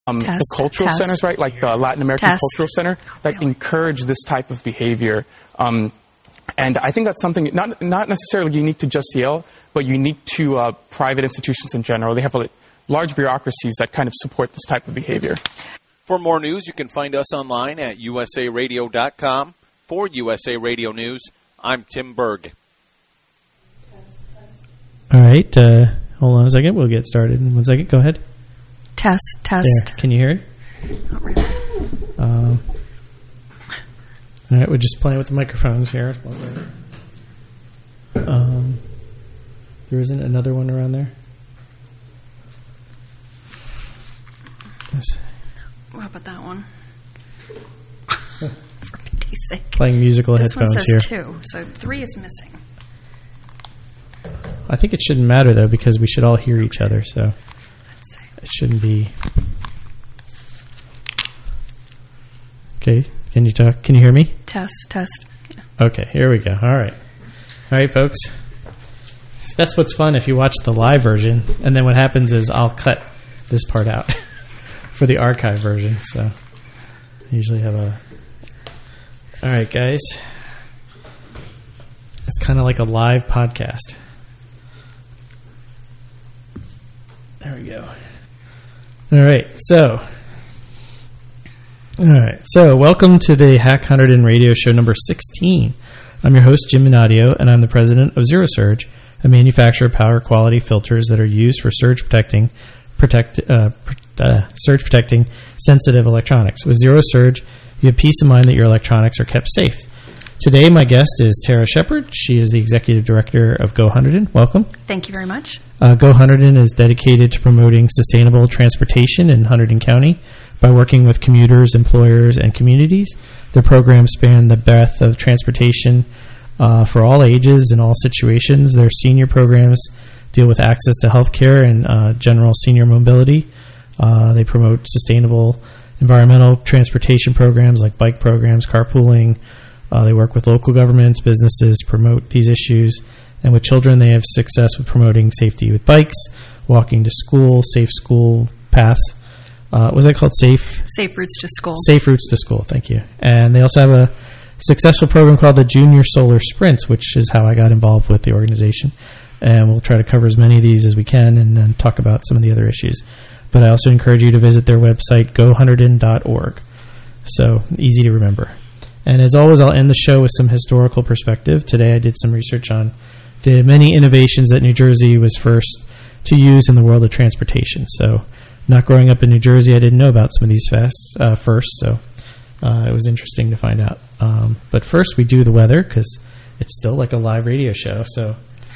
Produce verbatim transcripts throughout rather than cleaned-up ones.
Um, test, the cultural test. centers, right, like the Latin American Test. Cultural Center, that Really? encourage this type of behavior. Um, and I think that's something not not necessarily unique to just Yale, but unique to uh, private institutions in general. They have like, large bureaucracies that kind of support this type of behavior. For more news, you can find us online at U S A radio dot com. For U S A Radio News, I'm Tim Berg. All right. Uh, hold on a second. We'll get started in one second. Go ahead. Test, test. There. Can you hear it? Not really. Um, all right. We're just playing with the microphones here. Um, there isn't another one around there? Yes. What about that one? For pity's sake. Playing musical this headphones one here. says two, so three is missing. I think it shouldn't matter, though, because we should all hear each other, so it shouldn't be... Okay, can you talk? Can you hear me? Test, test. Yeah. Okay, here we go. All right. All right, folks. That's what's fun if you watch the live version, and then what happens is I'll cut this part out for the archive version, so I usually have a... All right, guys. It's kind of like a live podcast. There we go. All right, so... All right, so welcome to the Hack one hundred Radio Show number sixteen. I'm your host, Jim Minadio, and I'm the president of Zero Surge, a manufacturer of power quality filters that are used for surge protecting, protect, uh, uh, surge protecting sensitive electronics. With Zero Surge, you have peace of mind that your electronics are kept safe. Today, my guest is Tara Shepard. She is the executive director of Go one hundred. Welcome. Thank you very much. Uh, Go one hundred is dedicated to promoting sustainable transportation in Hunterdon County by working with commuters, employers, and communities. The programs span the breadth of transportation uh, for all ages and all situations. Their senior programs deal with access to health care and uh, general senior mobility. Uh, they promote sustainable environmental transportation programs like bike programs, carpooling. Uh, they work with local governments, businesses to promote these issues. And with children, they have success with promoting safety with bikes, walking to school, safe school paths. Uh, was that called Safe? Safe Routes to School. Safe Routes to School, thank you. And they also have a successful program called the Junior Solar Sprints, which is how I got involved with the organization. And we'll try to cover as many of these as we can and then talk about some of the other issues. But I also encourage you to visit their website, go hunterdon dot org. So, easy to remember. And as always, I'll end the show with some historical perspective. Today I did some research on the many innovations that New Jersey was first to use in the world of transportation. So, not growing up in New Jersey, I didn't know about some of these fast, uh, first, so uh, it was interesting to find out. Um, but first, we do the weather, because it's still like a live radio show, so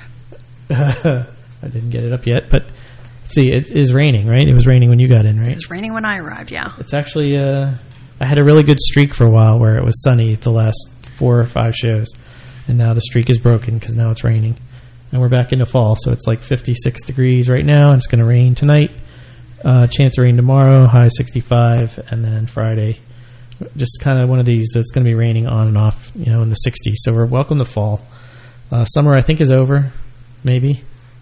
I didn't get it up yet. But see, it is raining, right? It was raining when you got in, right? It was raining when I arrived, yeah. It's actually, uh, I had a really good streak for a while where it was sunny the last four or five shows, and now the streak is broken because now it's raining. And we're back into fall, so it's like fifty-six degrees right now, and it's going to rain tonight. Uh, chance of rain tomorrow, high sixty-five, and then Friday, just kind of one of these that's going to be raining on and off, you know, in the sixties. So we're welcome to fall. Uh, summer, I think, is over, maybe.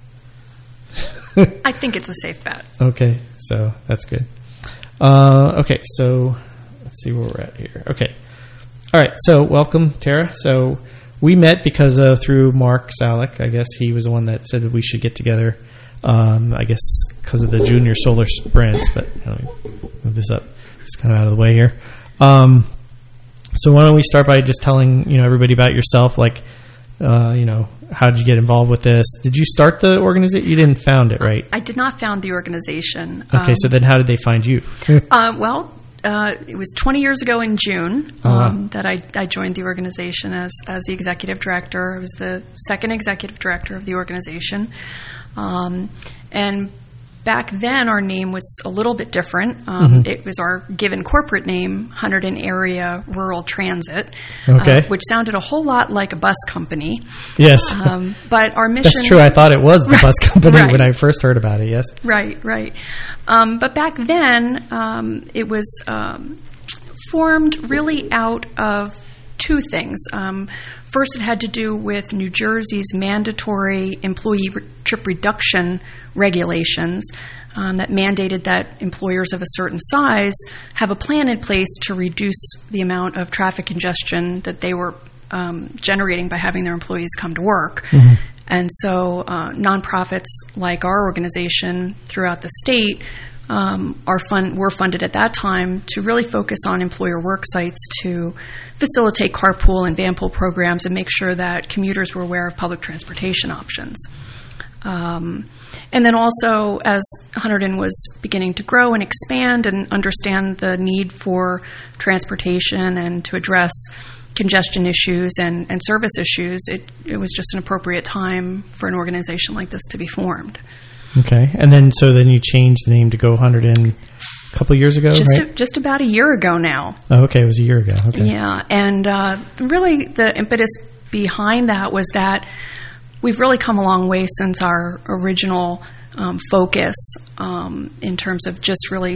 I think it's a safe bet. Okay, so that's good. Uh, okay, so let's see where we're at here. Okay, all right. So welcome, Tara. So we met because uh, through Mark Salek. I guess he was the one that said that we should get together. Um, I guess because of the Junior Solar Sprints, but you know, let me move this up. It's kind of out of the way here. Um, so why don't we start by just telling you know everybody about yourself? Like, uh, you know, how did you get involved with this? Did you start the organization? You didn't found it, right? I did not found the organization. Okay, um, so then how did they find you? uh, well, uh, it was twenty years ago in June um, uh-huh. that I, I joined the organization as as the executive director. I was the second executive director of the organization. Um, and back then, our name was a little bit different. Um, mm-hmm. It was our given corporate name, Hunterdon Area Rural Transit, okay. uh, which sounded a whole lot like a bus company. Yes. Um, but our mission... That's true. I thought it was the right, bus company right. when I first heard about it, yes. Right, right. Um, but back then, um, it was um, formed really out of two things. Um, first, it had to do with New Jersey's mandatory employee re- trip reduction regulations um, that mandated that employers of a certain size have a plan in place to reduce the amount of traffic congestion that they were um, generating by having their employees come to work. Mm-hmm. And so uh, nonprofits like our organization throughout the state um, are fund, were funded at that time to really focus on employer work sites to facilitate carpool and vanpool programs and make sure that commuters were aware of public transportation options. Um, and then also, as Hunterdon was beginning to grow and expand and understand the need for transportation and to address congestion issues and, and service issues, it, it was just an appropriate time for an organization like this to be formed. Okay. And then, so then you changed the name to Go Hunterdon a couple of years ago, just right? A, just about a year ago now. Oh, okay. It was a year ago. Okay. Yeah. And uh, really the impetus behind that was that we've really come a long way since our original um, focus um, in terms of just really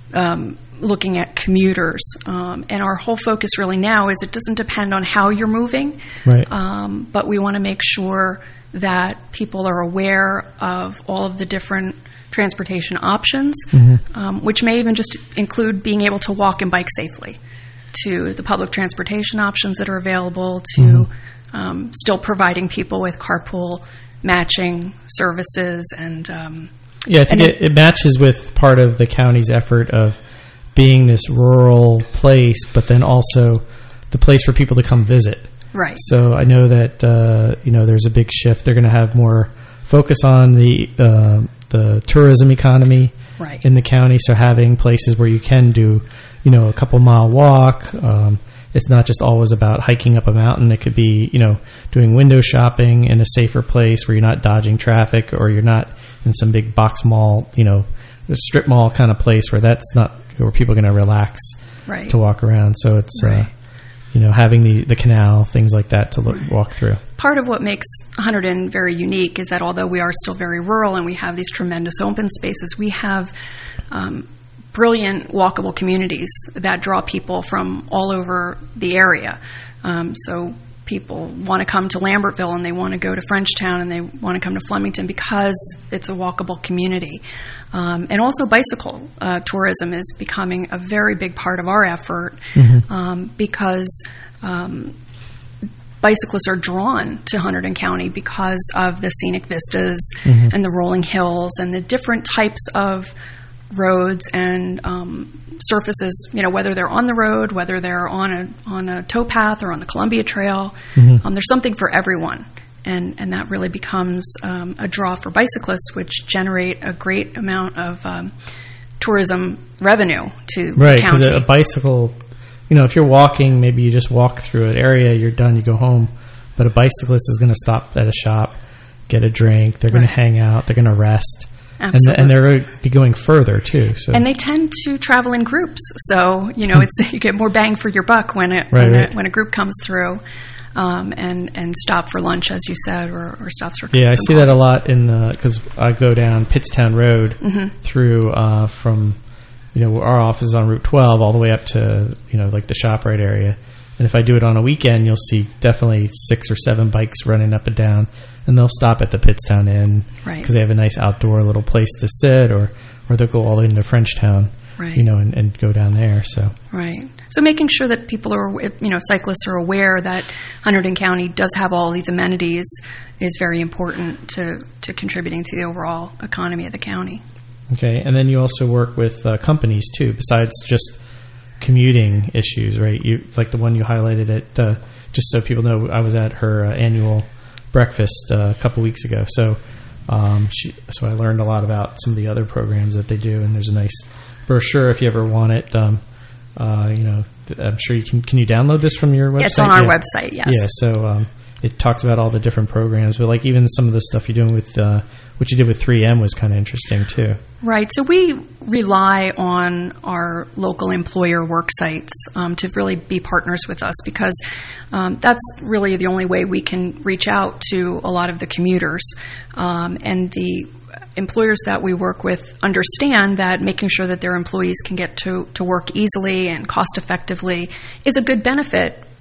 um, looking at commuters. Um, and our whole focus really now is it doesn't depend on how you're moving, right. um, but we want to make sure that people are aware of all of the different transportation options, mm-hmm. um, which may even just include being able to walk and bike safely, to the public transportation options that are available, to mm-hmm. um, still providing people with carpool matching services. And um, yeah, I think it, it matches with part of the county's effort of being this rural place, but then also the place for people to come visit. Right. So I know that uh, you know there's a big shift. They're going to have more focus on the uh, the tourism economy right. in the county. So having places where you can do, you know, a couple mile walk. Um, it's not just always about hiking up a mountain. It could be, you know, doing window shopping in a safer place where you're not dodging traffic or you're not in some big box mall, you know, strip mall kind of place where that's not where people are going to relax right. to walk around. So it's, right. uh, you know, having the, the canal, things like that to look, right. walk through. Part of what makes Hunterdon very unique is that although we are still very rural and we have these tremendous open spaces, we have um, brilliant walkable communities that draw people from all over the area. Um, so people want to come to Lambertville and they want to go to Frenchtown and they want to come to Flemington because it's a walkable community. Um, and also bicycle uh, tourism is becoming a very big part of our effort mm-hmm. um, because um, bicyclists are drawn to Hunterdon County because of the scenic vistas mm-hmm. and the rolling hills and the different types of roads and um, surfaces, you know, whether they're on the road, whether they're on a on a towpath or on the Columbia Trail. Mm-hmm. Um, there's something for everyone. And, and that really becomes um, a draw for bicyclists, which generate a great amount of um, tourism revenue to right, the county. Right, because a bicycle, you know, if you're walking, maybe you just walk through an area, you're done, you go home. But a bicyclist is going to stop at a shop, get a drink, they're right. going to hang out, they're going to rest. Absolutely. And, and they're going to be going further, too. So. And they tend to travel in groups. So, you know, it's you get more bang for your buck when, it, right, when, right. A, when a group comes through. Um, and, and stop for lunch, as you said, or, or stops for yeah. I see that a lot in the because I go down Pittstown Road mm-hmm. through uh, from you know our office is on Route twelve all the way up to you know like the ShopRite area, and if I do it on a weekend, you'll see definitely six or seven bikes running up and down, and they'll stop at the Pittstown Inn because right. they have a nice outdoor little place to sit, or or they'll go all into Frenchtown. Right. You know, and, and go down there. So right. So making sure that people are, you know, cyclists are aware that Hunterdon County does have all these amenities is very important to, to contributing to the overall economy of the county. Okay, and then you also work with uh, companies too, besides just commuting issues, right? You like the one you highlighted at uh, just so people know. I was at her uh, annual breakfast uh, a couple weeks ago, so um, she, so I learned a lot about some of the other programs that they do, and there's a nice brochure if you ever want it. Um, uh, you know, I'm sure you can. Can you download this from your website? It's on our yeah. website. Yes. Yeah. So um, it talks about all the different programs, but like even some of the stuff you're doing with uh, what you did with three M was kind of interesting too. Right. So we rely on our local employer work sites um, to really be partners with us because um, that's really the only way we can reach out to a lot of the commuters um, and the employers that we work with understand that making sure that their employees can get to, to work easily and cost effectively is a good benefit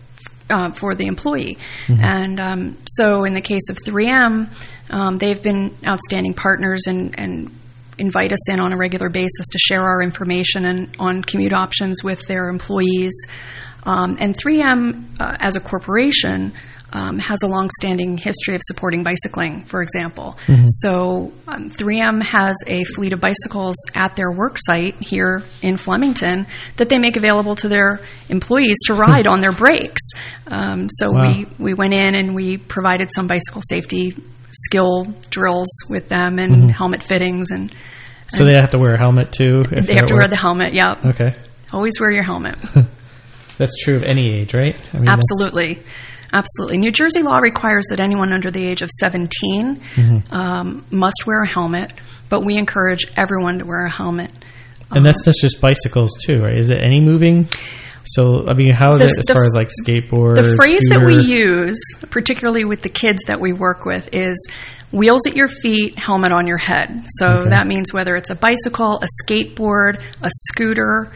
uh, for the employee. Mm-hmm. And um, so in the case of three M, um, they've been outstanding partners and, and invite us in on a regular basis to share our information and on commute options with their employees. Um, and three M, uh, as a corporation, um, has a long-standing history of supporting bicycling, for example. Mm-hmm. So um, three M has a fleet of bicycles at their work site here in Flemington that they make available to their employees to ride on their breaks. Um, so wow. we, we went in and we provided some bicycle safety skill drills with them and mm-hmm. helmet fittings. and, and So they have to wear a helmet too? If they have to wear the helmet, yeah. Okay. Always wear your helmet. That's true of any age, right? I mean, Absolutely. Absolutely. New Jersey law requires that anyone under the age of seventeen mm-hmm. um, must wear a helmet, but we encourage everyone to wear a helmet. And um, that's, that's just bicycles too, right? Is it any moving? So, I mean, how is the, it as the, far as like skateboard, The phrase scooter? that we use, particularly with the kids that we work with, is wheels at your feet, helmet on your head. So okay. that means whether it's a bicycle, a skateboard, a scooter,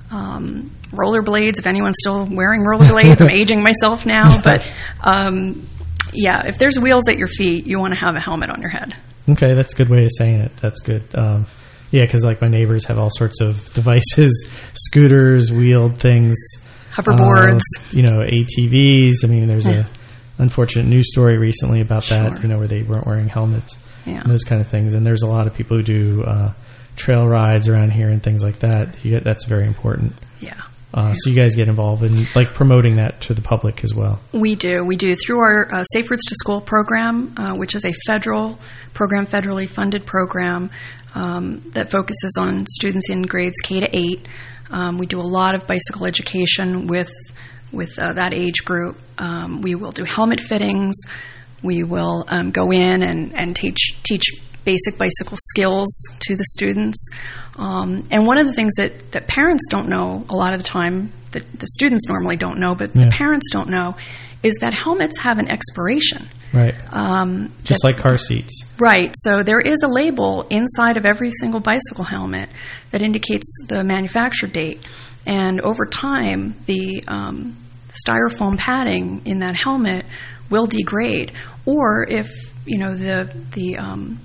um, rollerblades, if anyone's still wearing rollerblades. I'm aging myself now. But, um, yeah, if there's wheels at your feet, you want to have a helmet on your head. Okay, that's a good way of saying it. That's good. Um, yeah, because like my neighbors have all sorts of devices, scooters, wheeled things. Hoverboards. Uh, you know, A T Vs. I mean, there's yeah. a unfortunate news story recently about sure. that, you know, where they weren't wearing helmets. Yeah. And those kind of things. And there's a lot of people who do uh, trail rides around here and things like that. You get, that's very important. Yeah. Uh, so you guys get involved in like promoting that to the public as well. We do. We do through our uh, Safe Routes to School program, uh, which is a federal program, federally funded program um, that focuses on students in grades K to eight. Um, we do a lot of bicycle education with with uh, that age group. Um, we will do helmet fittings. We will um, go in and, and teach teach basic bicycle skills to the students. Um, and one of the things that, that parents don't know a lot of the time, that the students normally don't know, but yeah. the parents don't know, is that helmets have an expiration. Right. Um, Just that, like car seats. Right. So there is a label inside of every single bicycle helmet that indicates the manufacture date. And over time, the um, styrofoam padding in that helmet will degrade. Or if, you know, the the um,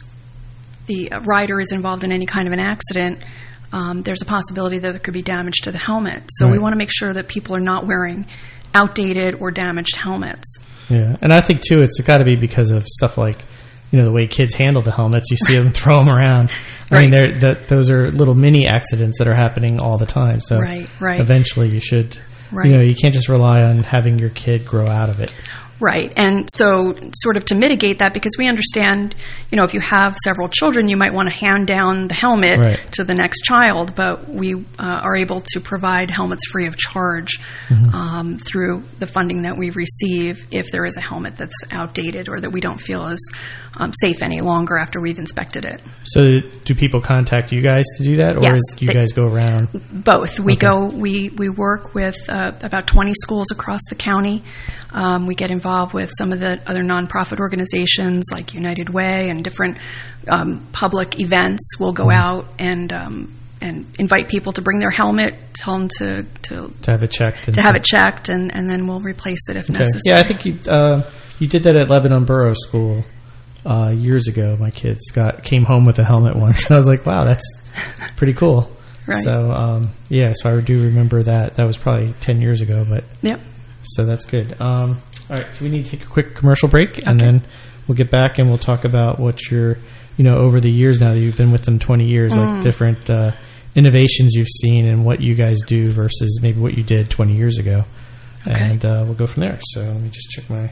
the rider is involved in any kind of an accident, um, there's a possibility that there could be damage to the helmet. So right. we want to make sure that people are not wearing outdated or damaged helmets. Yeah, and I think, too, it's got to be because of stuff like, you know, the way kids handle the helmets. You see them throw them around. I right. mean, they're, that, those are little mini accidents that are happening all the time. So right, right. eventually you should, right. you know, you can't just rely on having your kid grow out of it. Right. And so sort of to mitigate that, because we understand, you know, if you have several children, you might want to hand down the helmet right. to the next child, but we uh, are able to provide helmets free of charge mm-hmm. um, through the funding that we receive if there is a helmet that's outdated or that we don't feel is um, safe any longer after we've inspected it. So do people contact you guys to do that, or yes, do you they, guys go around? Both. We okay. go. We, we work with uh, about twenty schools across the county. Um, we get involved with some of the other nonprofit organizations like United Way and different um, public events. We'll go out and um, and invite people to bring their helmet, tell them to to, to have it checked, to have it checked, and, and then we'll replace it if okay. necessary. Yeah, I think you uh, you did that at Lebanon Borough School uh, years ago. My kids got came home with a helmet once, and I was like, wow, that's pretty cool. Right. So um, yeah, so I do remember that. That was probably ten years ago, but yep. So that's good. Um, all right, so we need to take a quick commercial break, and okay. then we'll get back and we'll talk about what you're, you know, over the years now that you've been with them twenty years, mm. like different uh, innovations you've seen and what you guys do versus maybe what you did twenty years ago. Okay. And uh, we'll go from there. So let me just check my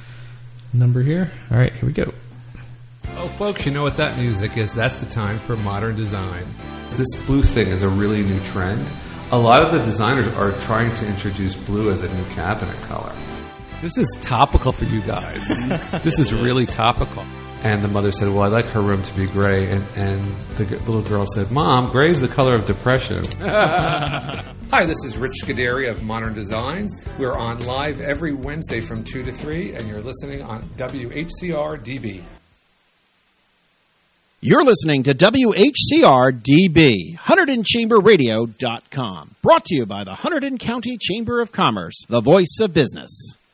number here. All right, here we go. Oh, folks, you know what that music is. That's the time for modern design. This blue thing is a really new trend. A lot of the designers are trying to introduce blue as a new cabinet color. This is topical for you guys. This is really topical. And the mother said, well, I'd like her room to be gray. And, and the g- little girl said, Mom, gray is the color of depression. Hi, this is Rich Scuderi of Modern Design. We're on live every Wednesday from two to three, and you're listening on W H C R D B. You're listening to W H C R D B, Hunterdon Chamber Radio dot com. Brought to you by the Hunterdon County Chamber of Commerce, the voice of business.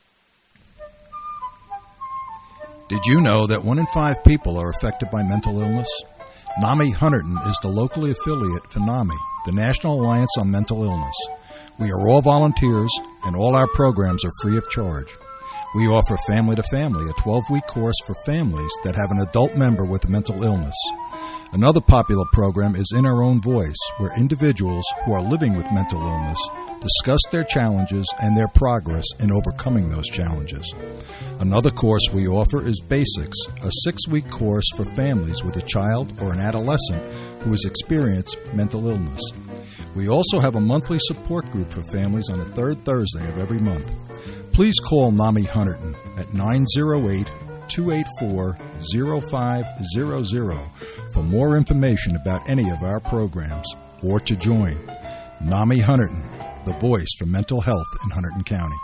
Did you know that one in five people are affected by mental illness? NAMI Hunterdon is the locally affiliate for NAMI, the National Alliance on Mental Illness. We are all volunteers, and all our programs are free of charge. We offer Family to Family, a twelve-week course for families that have an adult member with a mental illness. Another popular program is In Our Own Voice, where individuals who are living with mental illness discuss their challenges and their progress in overcoming those challenges. Another course we offer is Basics, a six-week course for families with a child or an adolescent who has experienced mental illness. We also have a monthly support group for families on the third Thursday of every month. Please call NAMI Hunterdon at nine oh eight, two eight four, oh five hundred for more information about any of our programs or to join. NAMI Hunterdon, the voice for mental health in Hunterdon County.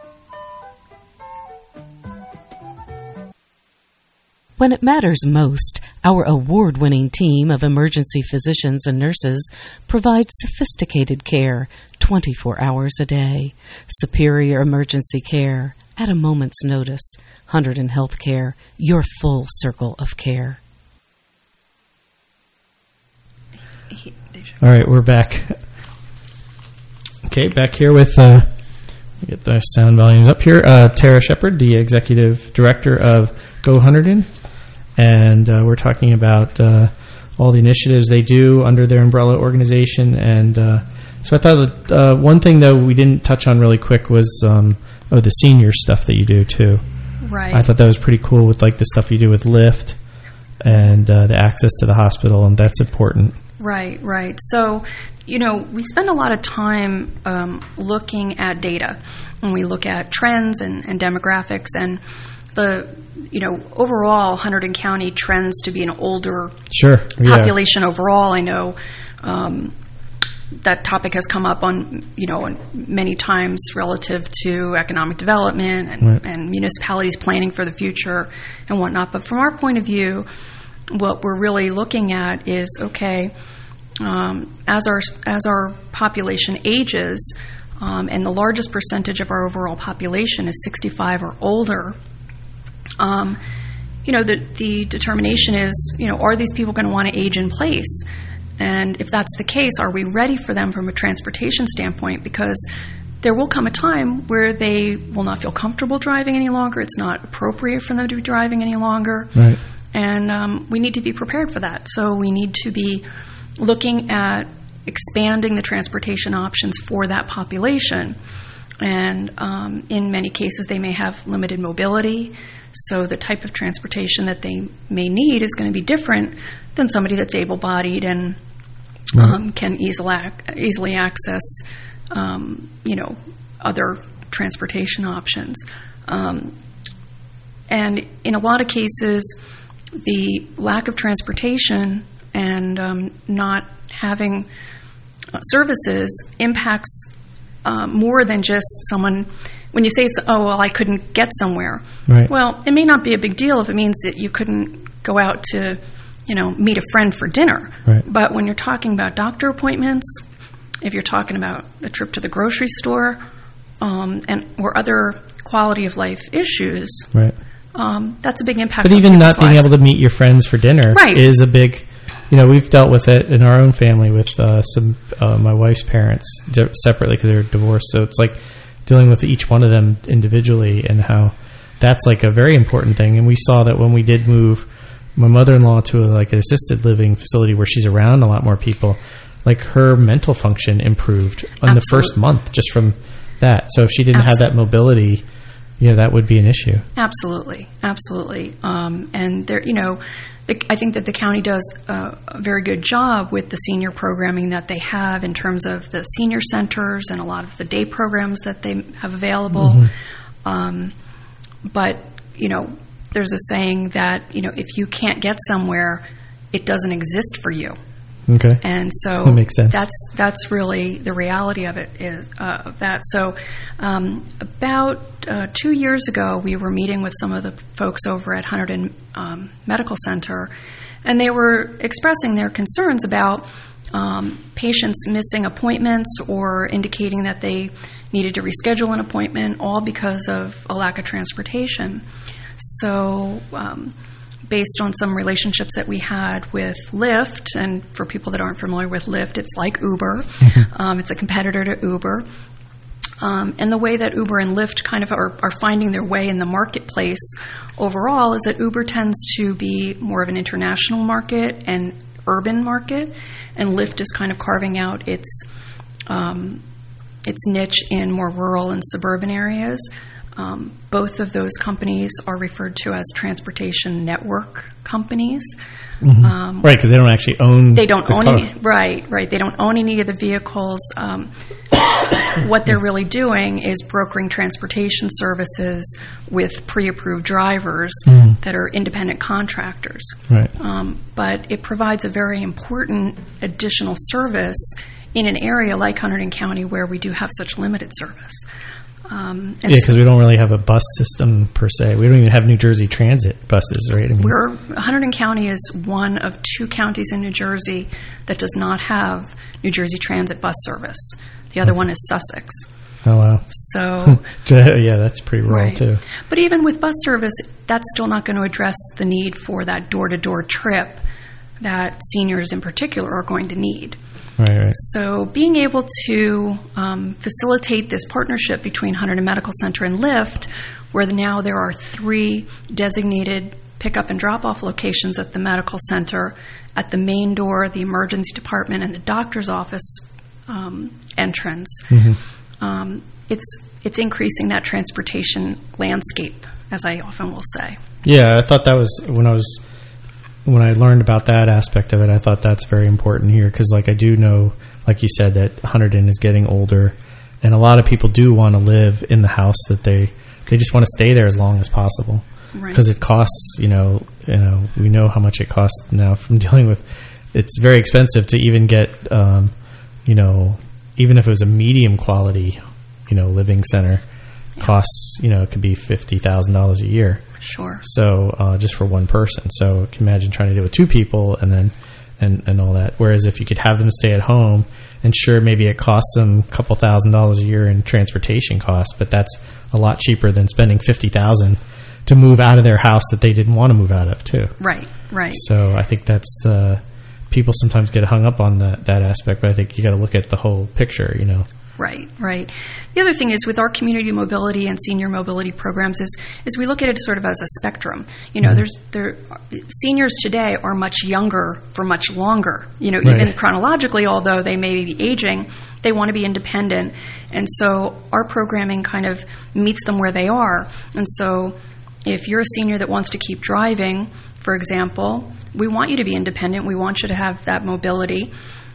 When it matters most, our award-winning team of emergency physicians and nurses provides sophisticated care twenty-four hours a day. Superior emergency care at a moment's notice. Hunterdon Healthcare, your full circle of care. All right, we're back. Okay, back here with, uh, get the sound volumes up here, uh, Tara Shepard, the Executive Director of Go Hunterdon. And uh, we're talking about uh, all the initiatives they do under their umbrella organization. And uh, so I thought that uh, one thing, though, we didn't touch on really quick was um, oh, the senior stuff that you do, too. Right. I thought that was pretty cool with like the stuff you do with Lyft and uh, the access to the hospital, and that's important. Right, right. So, you know, we spend a lot of time um, looking at data, and we look at trends and, and demographics, and the, you know, overall, Hunterdon County trends to be an older sure. yeah. population overall. I know um, that topic has come up on, you know, many times relative to economic development and, right. and municipalities planning for the future and whatnot. But from our point of view, what we're really looking at is, okay, um, as our as our population ages, um, and the largest percentage of our overall population is sixty-five or older, um, you know, the the determination is, you know, are these people going to want to age in place? And if that's the case, are we ready for them from a transportation standpoint? Because there will come a time where they will not feel comfortable driving any longer. It's not appropriate for them to be driving any longer. Right. And um, we need to be prepared for that. So we need to be looking at expanding the transportation options for that population. And um, in many cases, they may have limited mobility. So the type of transportation that they may need is going to be different than somebody that's able-bodied and um, can easily easily access, um, you know, other transportation options. Um, and in a lot of cases, the lack of transportation and um, not having uh, services impacts uh, more than just someone. When you say, oh, well, I couldn't get somewhere. Right. Well, it may not be a big deal if it means that you couldn't go out to, you know, meet a friend for dinner. Right. But when you're talking about doctor appointments, if you're talking about a trip to the grocery store, um, and or other quality of life issues, right. um, that's a big impact. But on even not being lives. able to meet your friends for dinner right. is a big, you know, we've dealt with it in our own family with uh, some uh, my wife's parents di- separately because they're divorced. So it's like dealing with each one of them individually and how that's like a very important thing. And we saw that when we did move my mother-in-law to a, like an assisted living facility where she's around a lot more people, like her mental function improved in Absolutely. the first month just from that. So if she didn't Absolutely. have that mobility, you know, that would be an issue. Absolutely, absolutely. Um, and there, you know, the, I think that the county does a, a very good job with the senior programming that they have in terms of the senior centers and a lot of the day programs that they have available. Mm-hmm. Um, but, you know, there's a saying that, you know, if you can't get somewhere, it doesn't exist for you. Okay. And so that makes sense. that's that's really the reality of it is uh, of that. So um, about uh, two years ago, we were meeting with some of the folks over at Hunterdon um, Medical Center, And they were expressing their concerns about um, patients missing appointments or indicating that they needed to reschedule an appointment, all because of a lack of transportation. So um, based on some relationships that we had with Lyft, and for people that aren't familiar with Lyft, it's like Uber. um, it's a competitor to Uber. Um, and the way that Uber and Lyft kind of are, are finding their way in the marketplace overall is that Uber tends to be more of an international market and urban market, and Lyft is kind of carving out its um, its niche in more rural and suburban areas. Um, both of those companies are referred to as transportation network companies. Mm-hmm. Um, right, because they don't actually own. They don't the own car. any. Right, right. They don't own any of the vehicles. Um, what they're really doing is brokering transportation services with pre-approved drivers Mm. that are independent contractors. Right. Um, but it provides a very important additional service in an area like Hunterdon County where we do have such limited service. Um, and Yeah, so because we don't really have a bus system per se. We don't even have New Jersey Transit buses, right? I mean, we're, Hunterdon County is one of two counties in New Jersey that does not have New Jersey Transit bus service. The other one is Sussex. oh wow. So, Yeah, that's pretty rural right. too. But even with bus service, that's still not going to address the need for that door-to-door trip that seniors in particular are going to need. Right, right. So being able to um, facilitate this partnership between Hunterdon Medical Center and Lyft, where now there are three designated pickup and drop-off locations at the medical center, at the main door, the emergency department, and the doctor's office um, entrance, Mm-hmm. um, it's it's increasing that transportation landscape, as I often will say. Yeah, I thought that was when I was when I learned about that aspect of it. I thought that's very important here because, like, I do know, like you said, that Hunterdon is getting older, and a lot of people do want to live in the house that they they just want to stay there as long as possible because Right. it costs. You know, you know, we know how much it costs now from dealing with. It's very expensive to even get, um, you know, even if it was a medium quality, you know, living center, Yeah. costs, you know, it could be fifty thousand dollars a year. Sure. So uh, just for one person. So you can imagine trying to do it with two people and then and, and all that. Whereas if you could have them stay at home, and sure, maybe it costs them a couple thousand dollars a year in transportation costs, but that's a lot cheaper than spending fifty thousand to move out of their house that they didn't want to move out of too. Right, right. So I think that's the people sometimes get hung up on that that aspect, but I think you got to look at the whole picture, you know. Right, right. The other thing is with our community mobility and senior mobility programs is is we look at it sort of as a spectrum. You know, Mm-hmm. there's there seniors today are much younger for much longer. You know, Right. even chronologically, although they may be aging, they want to be independent, and so our programming kind of meets them where they are. And so, if you're a senior that wants to keep driving, for example, we want you to be independent. We want you to have that mobility.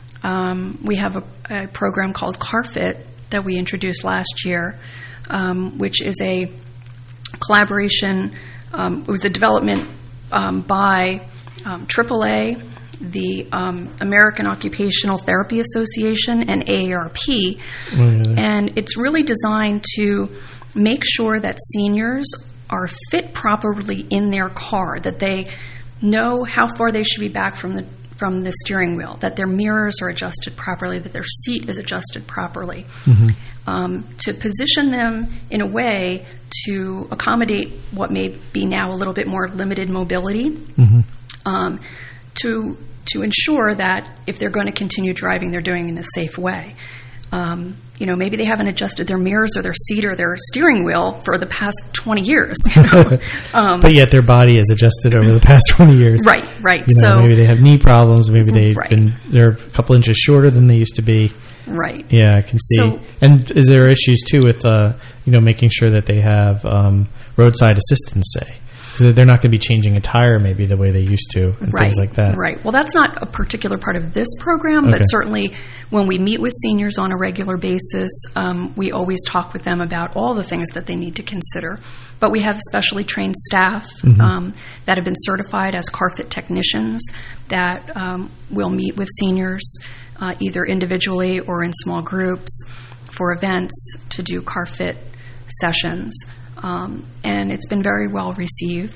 Um, we have a, a program called CarFit that we introduced last year, um, which is a collaboration. Um, it was a development um, by um, triple A, the um, American Occupational Therapy Association, and A A R P. Oh, yeah. And it's really designed to make sure that seniors are fit properly in their car, that they know how far they should be back from the from the steering wheel, that their mirrors are adjusted properly, that their seat is adjusted properly, Mm-hmm. um, to position them in a way to accommodate what may be now a little bit more limited mobility, Mm-hmm. um, to to ensure that if they're going to continue driving, they're doing it in a safe way. Um, you know, maybe they haven't adjusted their mirrors or their seat or their steering wheel for the past twenty years. You know? um, But yet their body is adjusted over the past twenty years. right, right. You know, so maybe they have knee problems. Maybe they've Right. been they're a couple inches shorter than they used to be. right. Yeah, I can see. So- and is there issues too with uh, you know making sure that they have um, roadside assistance, say, because they're not going to be changing a tire maybe the way they used to, and Right, things like that. right. Well, that's not a particular part of this program, Okay. but certainly when we meet with seniors on a regular basis, um, we always talk with them about all the things that they need to consider. But we have specially trained staff Mhm. um, that have been certified as CarFit technicians that um, will meet with seniors uh, either individually or in small groups for events to do CarFit sessions. Um, and it's been very well received.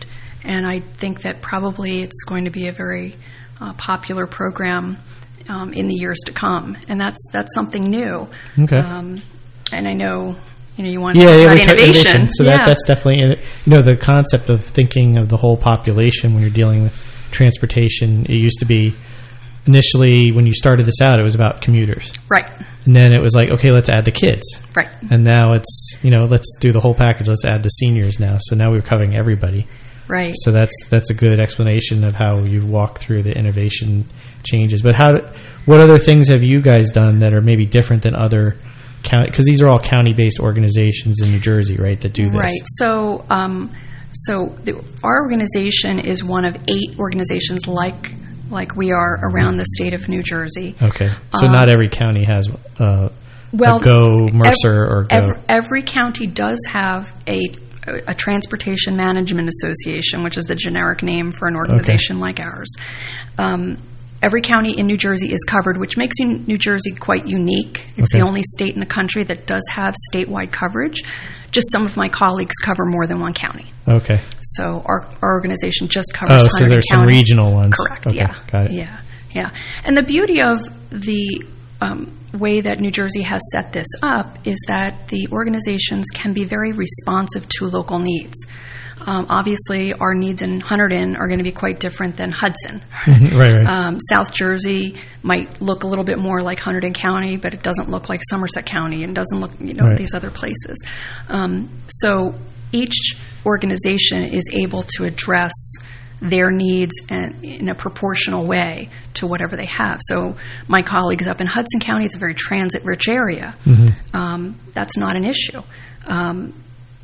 and I think that probably it's going to be a very uh, popular program um, in the years to come, and that's that's something new. Okay. Um, and I know. You know, you want yeah, to talk yeah, about innovation. innovation. So yeah. that, that's definitely, you know, the concept of thinking of the whole population when you're dealing with transportation. It used to be, initially, when you started this out, it was about commuters. Right. And then it was like, okay, let's add the kids. Right. And now it's, you know, let's do the whole package. Let's add the seniors now. So now we're covering everybody. Right. So that's that's a good explanation of how you walk through the innovation changes. But how? What other things have you guys done that are maybe different than other county, because these are all county-based organizations in New Jersey, right, that do this? Right. So, um, so the, our organization is one of eight organizations like like we are around the state of New Jersey. Okay. So um, not every county has uh, well, a GO, Mercer, every, or GO. Every, every county does have a a Transportation Management Association, which is the generic name for an organization okay. like ours. Um, Every county in New Jersey is covered, which makes New Jersey quite unique. It's okay. the only state in the country that does have statewide coverage. Just some of my colleagues cover more than one county. Okay. So our, our organization just covers Oh, one hundred so there's counties. Some regional ones. Correct, okay. yeah. Got it. Yeah, yeah. And the beauty of the um, way that New Jersey has set this up is that the organizations can be very responsive to local needs. Um, obviously, our needs in Hunterdon are going to be quite different than Hudson. right, right. Um, South Jersey might look a little bit more like Hunterdon County, but it doesn't look like Somerset County and doesn't look, you know, right. these other places. Um, so each organization is able to address their needs and in a proportional way to whatever they have. So my colleagues up in Hudson County, it's a very transit-rich area. Mm-hmm. Um, that's not an issue. Um,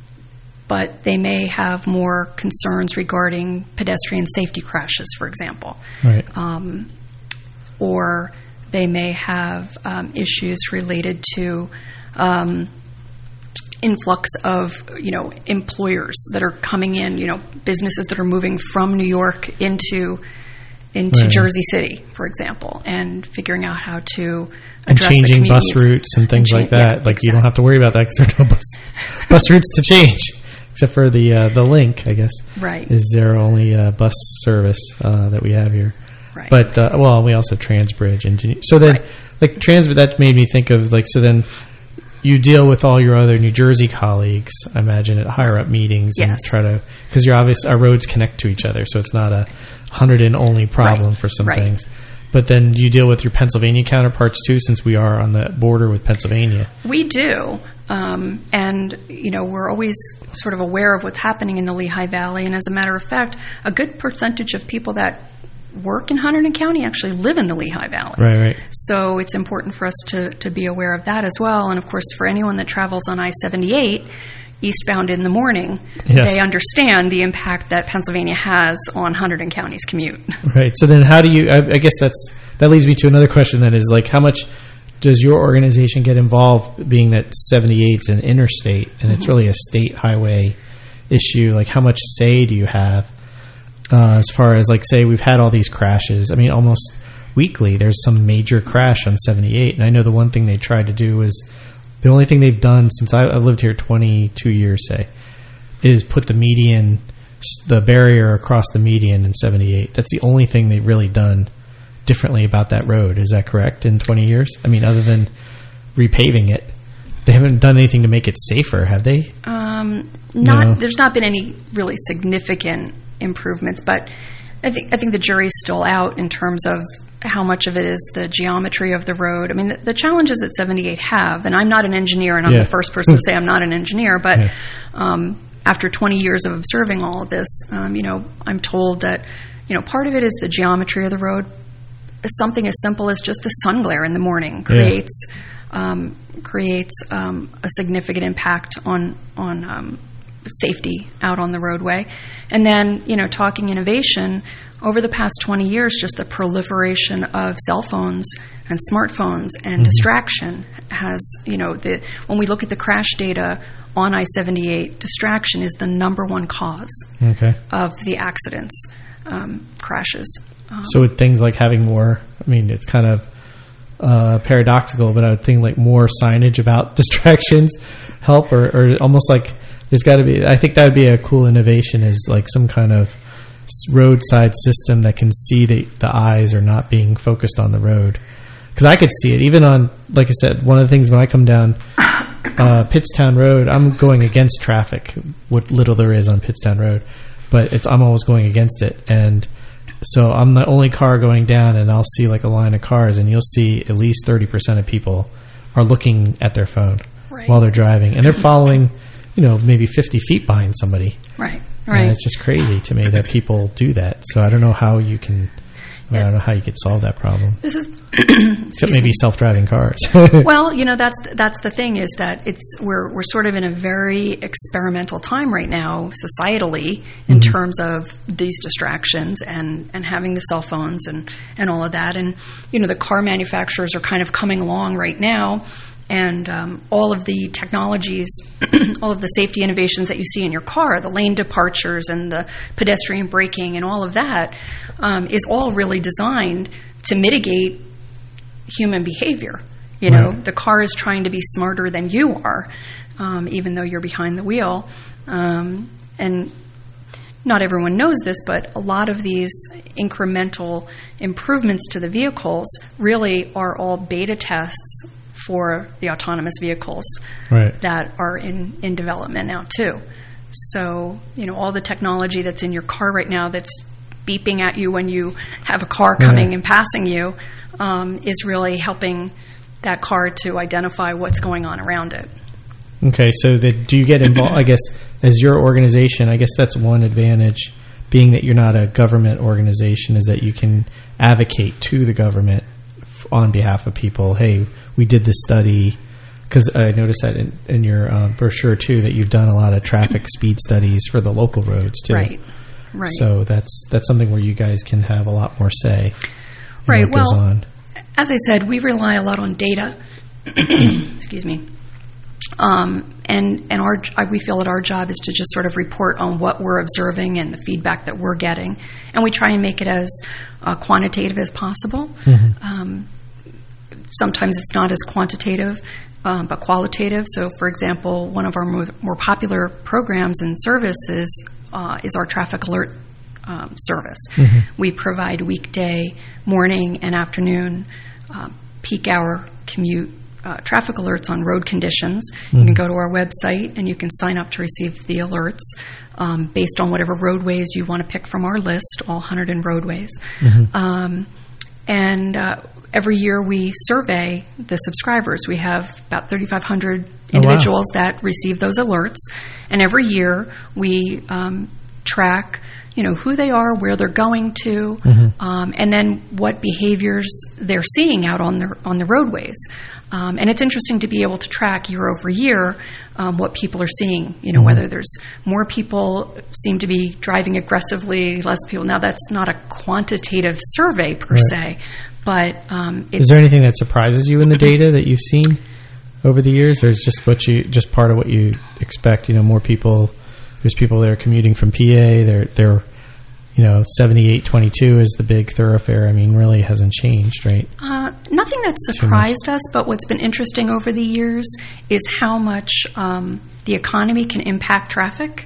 but they may have more concerns regarding pedestrian safety crashes, for example. Right. Um, or they may have um, issues related to um, influx of, you know, employers that are coming in, you know, businesses that are moving from New York into into right. Jersey City, for example, and figuring out how to and address changing the bus routes and things and like that. Yeah, like exactly. you don't have to worry about that because there are no bus bus routes to change, except for the uh, the link, I guess. Right. Is there only uh, bus service uh, that we have here? Right. But uh, well, we also have Transbridge and so then Right. like Transbridge, that made me think of like so then. You deal with all your other New Jersey colleagues, I imagine, at higher up meetings Yes. and try to because you're obvious our roads connect to each other, so it's not a Hunterdon only problem Right. for some Right. things. But then you deal with your Pennsylvania counterparts too, since we are on the border with Pennsylvania. We do, um, and you know we're always sort of aware of what's happening in the Lehigh Valley. And as a matter of fact, a good percentage of people that work in Hunterdon County actually live in the Lehigh Valley. Right, right. So it's important for us to, to be aware of that as well. And of course, for anyone that travels on I seventy-eight eastbound in the morning, Yes. they understand the impact that Pennsylvania has on Hunterdon County's commute. Right. So then how do you, I, I guess that's, that leads me to another question then is like how much does your organization get involved being that seventy-eight's an interstate and mm-hmm. it's really a state highway issue? Like how much say do you have? Uh, as far as like say we've had all these crashes, I mean almost weekly there's some major crash on seventy-eight, and I know the one thing they tried to do is the only thing they've done since I, I've lived here twenty-two years, say, is put the median, the barrier across the median in seventy-eight. That's the only thing they've really done differently about that road. Is that correct? In twenty years, I mean, other than repaving it, they haven't done anything to make it safer, have they? Um, not No. There's not been any really significant improvements, but I think I think the jury's still out in terms of how much of it is the geometry of the road. I mean, the, the challenges that seventy-eight have, and I'm not an engineer, and I'm Yeah. the first person to say I'm not an engineer, but Yeah. um, after twenty years of observing all of this, um, you know, I'm told that, you know, part of it is the geometry of the road. Something as simple as just the sun glare in the morning creates um, creates um, a significant impact on on um, safety out on the roadway. And then, you know, talking innovation, over the past twenty years, just the proliferation of cell phones and smartphones and Mm-hmm. distraction has, you know, the when we look at the crash data on I seventy-eight, distraction is the number one cause Okay. of the accidents, um, crashes. Um, So with things like having more, I mean, it's kind of uh, paradoxical, but I would think like more signage about distractions help, or, or almost like there's got to be. I think that would be a cool innovation. Is like some kind of roadside system that can see that the eyes are not being focused on the road. Because I could see it even on, like I said, one of the things when I come down uh, Pittstown Road, I'm going against traffic, what little there is on Pittstown Road, but it's I'm always going against it, and so I'm the only car going down, and I'll see like a line of cars, and you'll see at least thirty percent of people are looking at their phone right. while they're driving, and they're following, you know, maybe fifty feet behind somebody. Right, right. And it's just crazy to me that people do that. So I don't know how you can. I, mean, I don't know how you could solve that problem. This is except maybe self-driving cars. Well, you know, that's that's the thing is that it's we're we're sort of in a very experimental time right now, societally, in mm-hmm. terms of these distractions and, and having the cell phones and, and all of that. And you know, the car manufacturers are kind of coming along right now, and um, all of the technologies, all of the safety innovations that you see in your car, the lane departures and the pedestrian braking and all of that, um, is all really designed to mitigate human behavior. You know, right. The car is trying to be smarter than you are, um, even though you're behind the wheel. Um, and not everyone knows this, but a lot of these incremental improvements to the vehicles really are all beta tests for the autonomous vehicles right. that are in, in development now too. So, you know, all the technology that's in your car right now that's beeping at you when you have a car coming yeah. and passing you um, is really helping that car to identify what's going on around it. Okay, so the, do you get involved, I guess, as your organization, I guess that's one advantage, being that you're not a government organization, is that you can advocate to the government on behalf of people. Hey, we did this study, because I noticed that in, in your uh, brochure too, that you've done a lot of traffic speed studies for the local roads too. Right, right. So that's that's something where you guys can have a lot more say. Right. What well, goes on. As I said, we rely a lot on data. Excuse me. Um, and and our we feel that our job is to just sort of report on what we're observing and the feedback that we're getting, and we try and make it as uh, quantitative as possible. Mm-hmm. Um, sometimes it's not as quantitative, um, but qualitative. So, for example, one of our more, more popular programs and services uh, is our traffic alert um, service. Mm-hmm. We provide weekday, morning, and afternoon uh, peak hour commute Uh, traffic alerts on road conditions. Mm-hmm. You can go to our website and you can sign up to receive the alerts um, based on whatever roadways you want to pick from our list, all one hundred roadways. Mm-hmm. Um, and uh, every year we survey the subscribers. We have about thirty-five hundred individuals oh, wow. that receive those alerts. And every year we um, track you know, who they are, where they're going to, mm-hmm. um, and then what behaviors they're seeing out on the, on the roadways. Um, and it's interesting to be able to track year over year um, what people are seeing, you know, mm-hmm. whether there's more people seem to be driving aggressively, less people. Now, that's not a quantitative survey per right. se, but um, it's... Is there anything that surprises you in the data that you've seen over the years, or is just what you just part of what you expect? You know, more people... There's people that are commuting from P A. They're, they're, you know, seventy-eight twenty-two is the big thoroughfare. I mean, really hasn't changed, right? Uh, nothing that's surprised us, but what's been interesting over the years is how much um, the economy can impact traffic.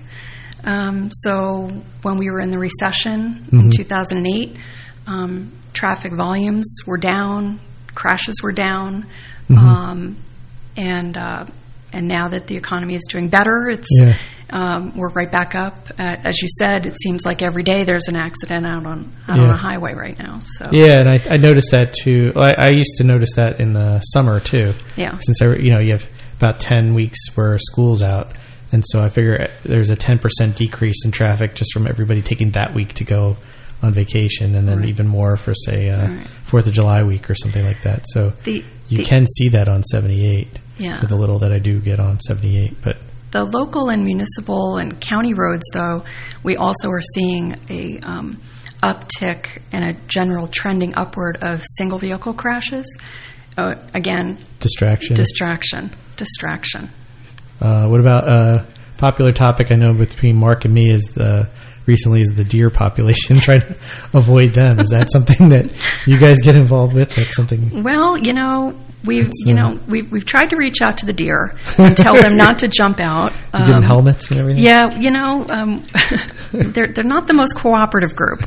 Um, so when we were in the recession mm-hmm. in two thousand eight, um, traffic volumes were down, crashes were down, mm-hmm. um, and uh, and now that the economy is doing better, it's yeah. um, we're right back up. Uh, as you said, it seems like every day there's an accident out on out yeah. on a highway right now. So yeah, and I, I noticed that too. I, I used to notice that in the summer too. Yeah, since I, you know, you have about ten weeks where school's out, and so I figure there's a ten percent decrease in traffic just from everybody taking that week to go on vacation, and then right. even more for say uh, right. Fourth of July week or something like that. So the, you the, can see that on seventy-eight. Yeah, with the little that I do get on seventy-eight, but. The local and municipal and county roads, though, we also are seeing a um, uptick and a general trending upward of single vehicle crashes. Uh, again, distraction, distraction, distraction. Uh, what about a uh, popular topic I know between Mark and me is the recently is the deer population. Trying to avoid them. Is that something that you guys get involved with? That's something. Well, you know. We've, That's, you know, we've we've tried to reach out to the deer and tell them not to jump out. Um, you give them helmets and everything. Yeah, you know, um, they're they're not the most cooperative group.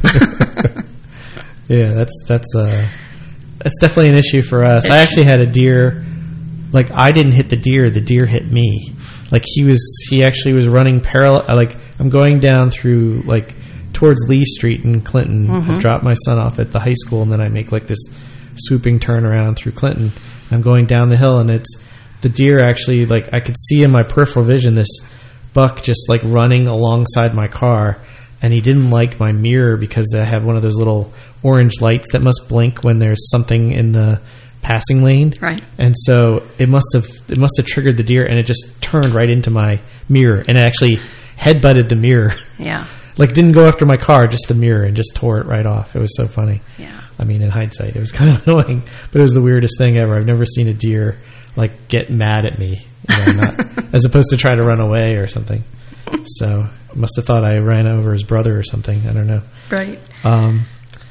Yeah, that's that's uh, that's definitely an issue for us. I actually had a deer. Like, I didn't hit the deer; the deer hit me. Like, he was he actually was running parallel. Like, I'm going down through like towards Lee Street in Clinton. Mm-hmm. I drop my son off at the high school, and then I make like this swooping turnaround through Clinton. I'm going down the hill, and it's the deer actually, like, I could see in my peripheral vision this buck just like running alongside my car, and he didn't like my mirror because I have one of those little orange lights that must blink when there's something in the passing lane. Right. And so it must have it must have triggered the deer, and it just turned right into my mirror, and it actually headbutted the mirror. Yeah. Like, didn't go after my car, just the mirror, and just tore it right off. It was so funny. Yeah. I mean, in hindsight, it was kind of annoying, but it was the weirdest thing ever. I've never seen a deer like get mad at me, you know, not, as opposed to try to run away or something. So must have thought I ran over his brother or something. I don't know. Right. Um,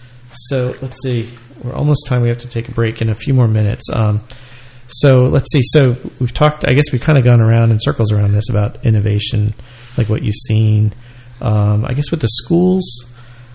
so let's see. We're almost time. We have to take a break in a few more minutes. Um, so let's see. So we've talked. I guess we've kind of gone around in circles around this about innovation, like what you've seen. Um, I guess with the schools.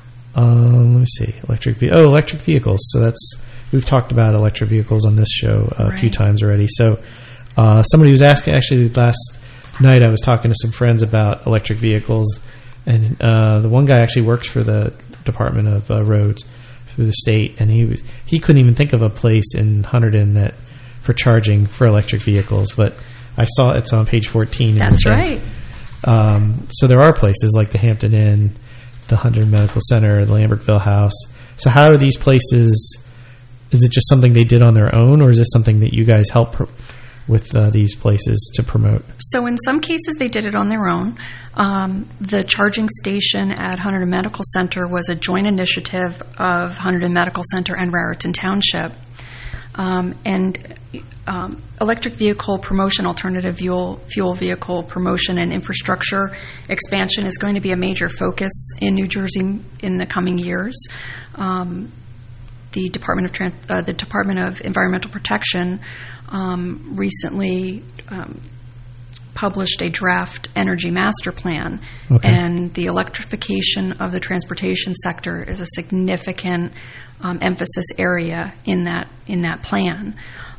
Um, let me see. Electric. Ve- oh, electric vehicles. So that's we've talked about electric vehicles on this show a right. few times already. So uh, somebody was asking. Actually, last night I was talking to some friends about electric vehicles, and uh, the one guy actually works for the Department of uh, Roads through the state, and he was he couldn't even think of a place in Hunterdon that for charging for electric vehicles. But I saw it's on page fourteen. That's right. Um, so there are places like the Hampton Inn, the Hunterdon Medical Center, the Lambertville House. So how are these places? Is it just something they did on their own, or is this something that you guys help pr- with uh, these places to promote? So in some cases they did it on their own. Um, the charging station at Hunterdon Medical Center was a joint initiative of Hunterdon Medical Center and Raritan Township. Um, and um, electric vehicle promotion, alternative fuel, fuel vehicle promotion, and infrastructure expansion is going to be a major focus in New Jersey in the coming years. Um, the Department of Trans- uh, the Department of Environmental Protection um, recently um, published a draft energy master plan, okay. and the electrification of the transportation sector is a significant um, emphasis area in that in that plan.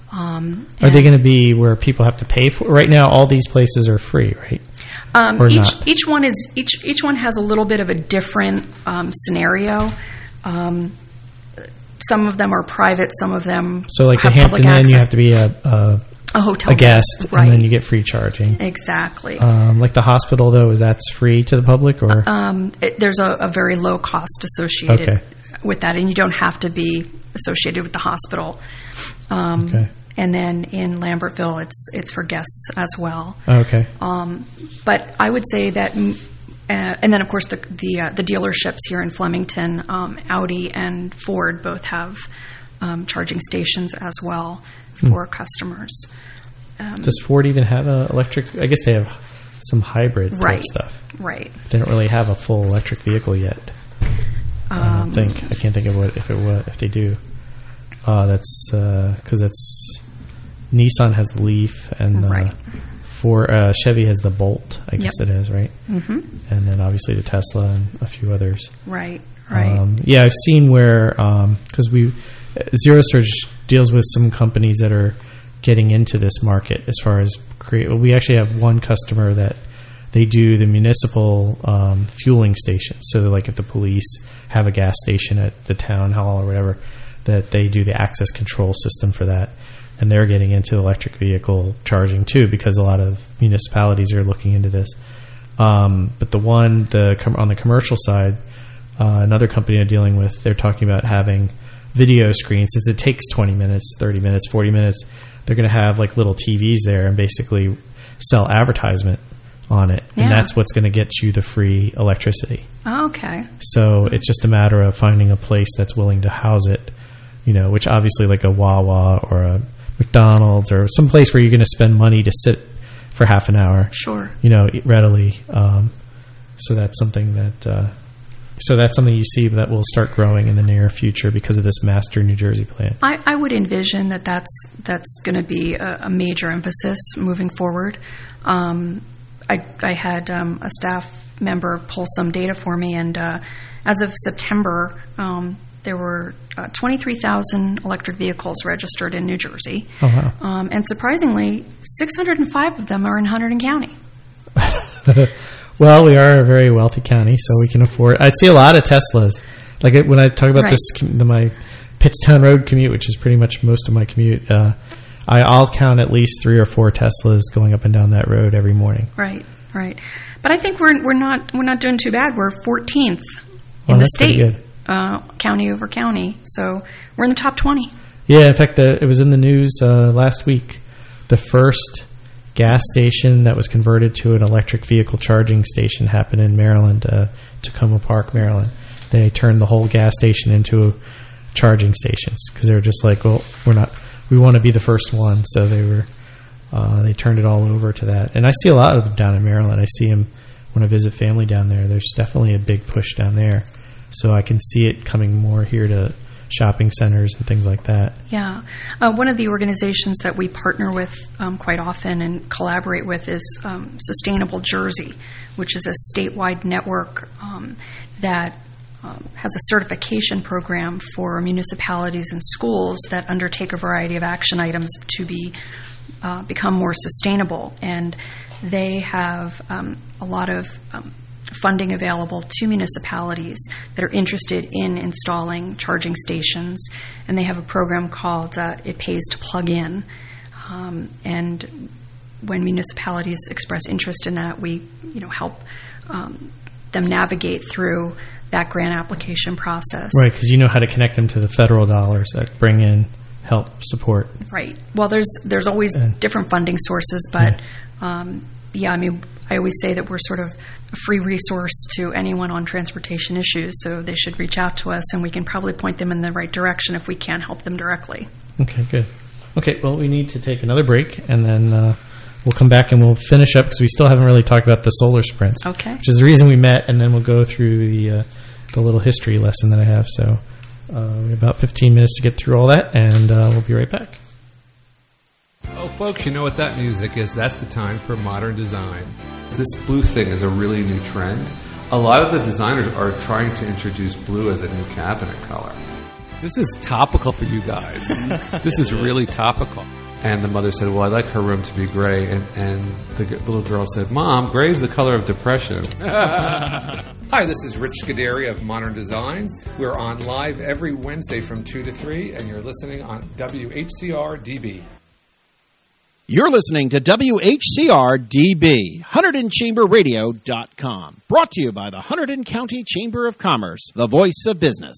Um, are they going to be where people have to pay for? Right now, all these places are free, right? Um, or each not? each one is each each one has a little bit of a different um, scenario. Um, some of them are private, some of them so like have the Hampton Inn, you have to be a, a a hotel a guest, right. and then you get free charging. Exactly. Um, like the hospital, though, is that's free to the public, or um, it, there's a, a very low cost associated okay. with that, and you don't have to be associated with the hospital. Um, okay. And then in Lambertville, it's it's for guests as well. Okay. Um, but I would say that, uh, and then of course the the, uh, the dealerships here in Flemington, um, Audi and Ford both have um, charging stations as well for hmm. customers. Um, Does Ford even have an electric? I guess they have some hybrid type right, stuff. Right. They don't really have a full electric vehicle yet. Um, I don't think. I can't think of what if it was if they do. Uh, that's because uh, that's Nissan has the Leaf, and uh, right. for uh, Chevy has the Bolt. I guess yep. it is, right? Mm-hmm. And then obviously the Tesla and a few others. Right. Right. Um, yeah, I've seen where because um, we Zero Surge deals with some companies that are getting into this market as far as create. Well, we actually have one customer that they do the municipal um, fueling stations. So, like if the police have a gas station at the town hall or whatever, that they do the access control system for that. And they're getting into electric vehicle charging too, because a lot of municipalities are looking into this. Um, but the one the com- on the commercial side, uh, another company I'm dealing with, they're talking about having video screens. Since it takes twenty minutes, thirty minutes, forty minutes, they're going to have like little T Vs there and basically sell advertisement on it. Yeah. And that's what's going to get you the free electricity. Oh, okay. So it's just a matter of finding a place that's willing to house it, you know, which obviously like a Wawa or a McDonald's or some place where you're going to spend money to sit for half an hour. Sure. You know, readily. Um, so that's something that uh, so that's something you see that will start growing in the near future because of this Master New Jersey plan. I, I would envision that that's that's going to be a, a major emphasis moving forward. Um, I, I had um, a staff member pull some data for me, and uh, as of September, um, there were uh, twenty-three thousand electric vehicles registered in New Jersey. Oh, wow. Um, and surprisingly, six hundred five of them are in Hunterdon County. Well, we are a very wealthy county, so we can afford. I see a lot of Teslas. Like it, when I talk about Right. this, com- the, my Pittstown Road commute, which is pretty much most of my commute, uh, I, I'll count at least three or four Teslas going up and down that road every morning. Right, right. But I think we're we're not we're not doing too bad. We're fourteenth in Well, the that's pretty state, good. uh, county over county. So we're in the top twenty. Yeah, in fact, the, it was in the news uh, last week. The first gas station that was converted to an electric vehicle charging station happened in Maryland, uh, Tacoma Park, Maryland. They turned the whole gas station into charging stations because they were just like, well, we're not, we want to be the first one. So they were, uh, they turned it all over to that. And I see a lot of them down in Maryland. I see them when I visit family down there. There's definitely a big push down there. So I can see it coming more here to shopping centers and things like that. Yeah. Uh, one of the organizations that we partner with um, quite often and collaborate with is um, Sustainable Jersey, which is a statewide network um, that um, has a certification program for municipalities and schools that undertake a variety of action items to be uh, become more sustainable. And they have um, a lot of um, funding available to municipalities that are interested in installing charging stations, and they have a program called uh, It Pays to Plug In. Um, and when municipalities express interest in that, we, you know, help um, them navigate through that grant application process. Right, because you know how to connect them to the federal dollars that bring in help support. Right. Well, there's there's always And- different funding sources, but um, yeah, I mean, I always say that we're sort of a free resource to anyone on transportation issues, so they should reach out to us, and we can probably point them in the right direction if we can't help them directly. Okay, good. Okay, well, we need to take another break, and then uh, we'll come back and we'll finish up because we still haven't really talked about the solar sprints, Okay. which is the reason we met, and then we'll go through the uh, the little history lesson that I have. So uh, we have about fifteen minutes to get through all that, and uh, we'll be right back. Oh, folks, you know what that music is. That's the time for modern design. This blue thing is a really new trend. A lot of the designers are trying to introduce blue as a new cabinet color. This is topical for you guys. This is really topical. And the mother said, well, I'd like her room to be gray. And, and the g- little girl said, Mom, gray is the color of depression. Hi, this is Rich Scuderi of Modern Design. We're on live every Wednesday from two to three, and you're listening on W H C R D B. You're listening to W H C R D B, Hunterdon Chamber Radio dot com. Brought to you by the Hunterdon County Chamber of Commerce, the voice of business.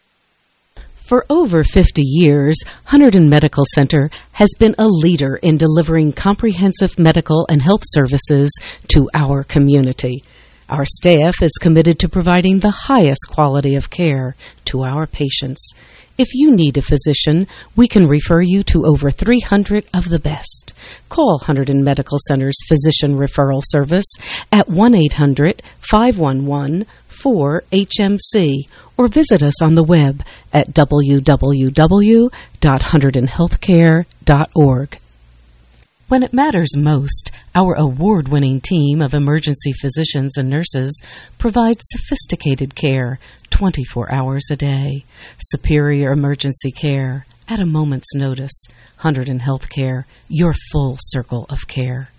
For over fifty years, Hunterdon Medical Center has been a leader in delivering comprehensive medical and health services to our community. Our staff is committed to providing the highest quality of care to our patients. If you need a physician, we can refer you to over three hundred of the best. Call Hunterdon Medical Center's Physician Referral Service at one eight hundred five one one four H M C or visit us on the web at w w w dot hunterdon healthcare dot org. When it matters most, our award-winning team of emergency physicians and nurses provides sophisticated care twenty-four hours a day. Superior emergency care at a moment's notice. Hunterdon Healthcare, your full circle of care.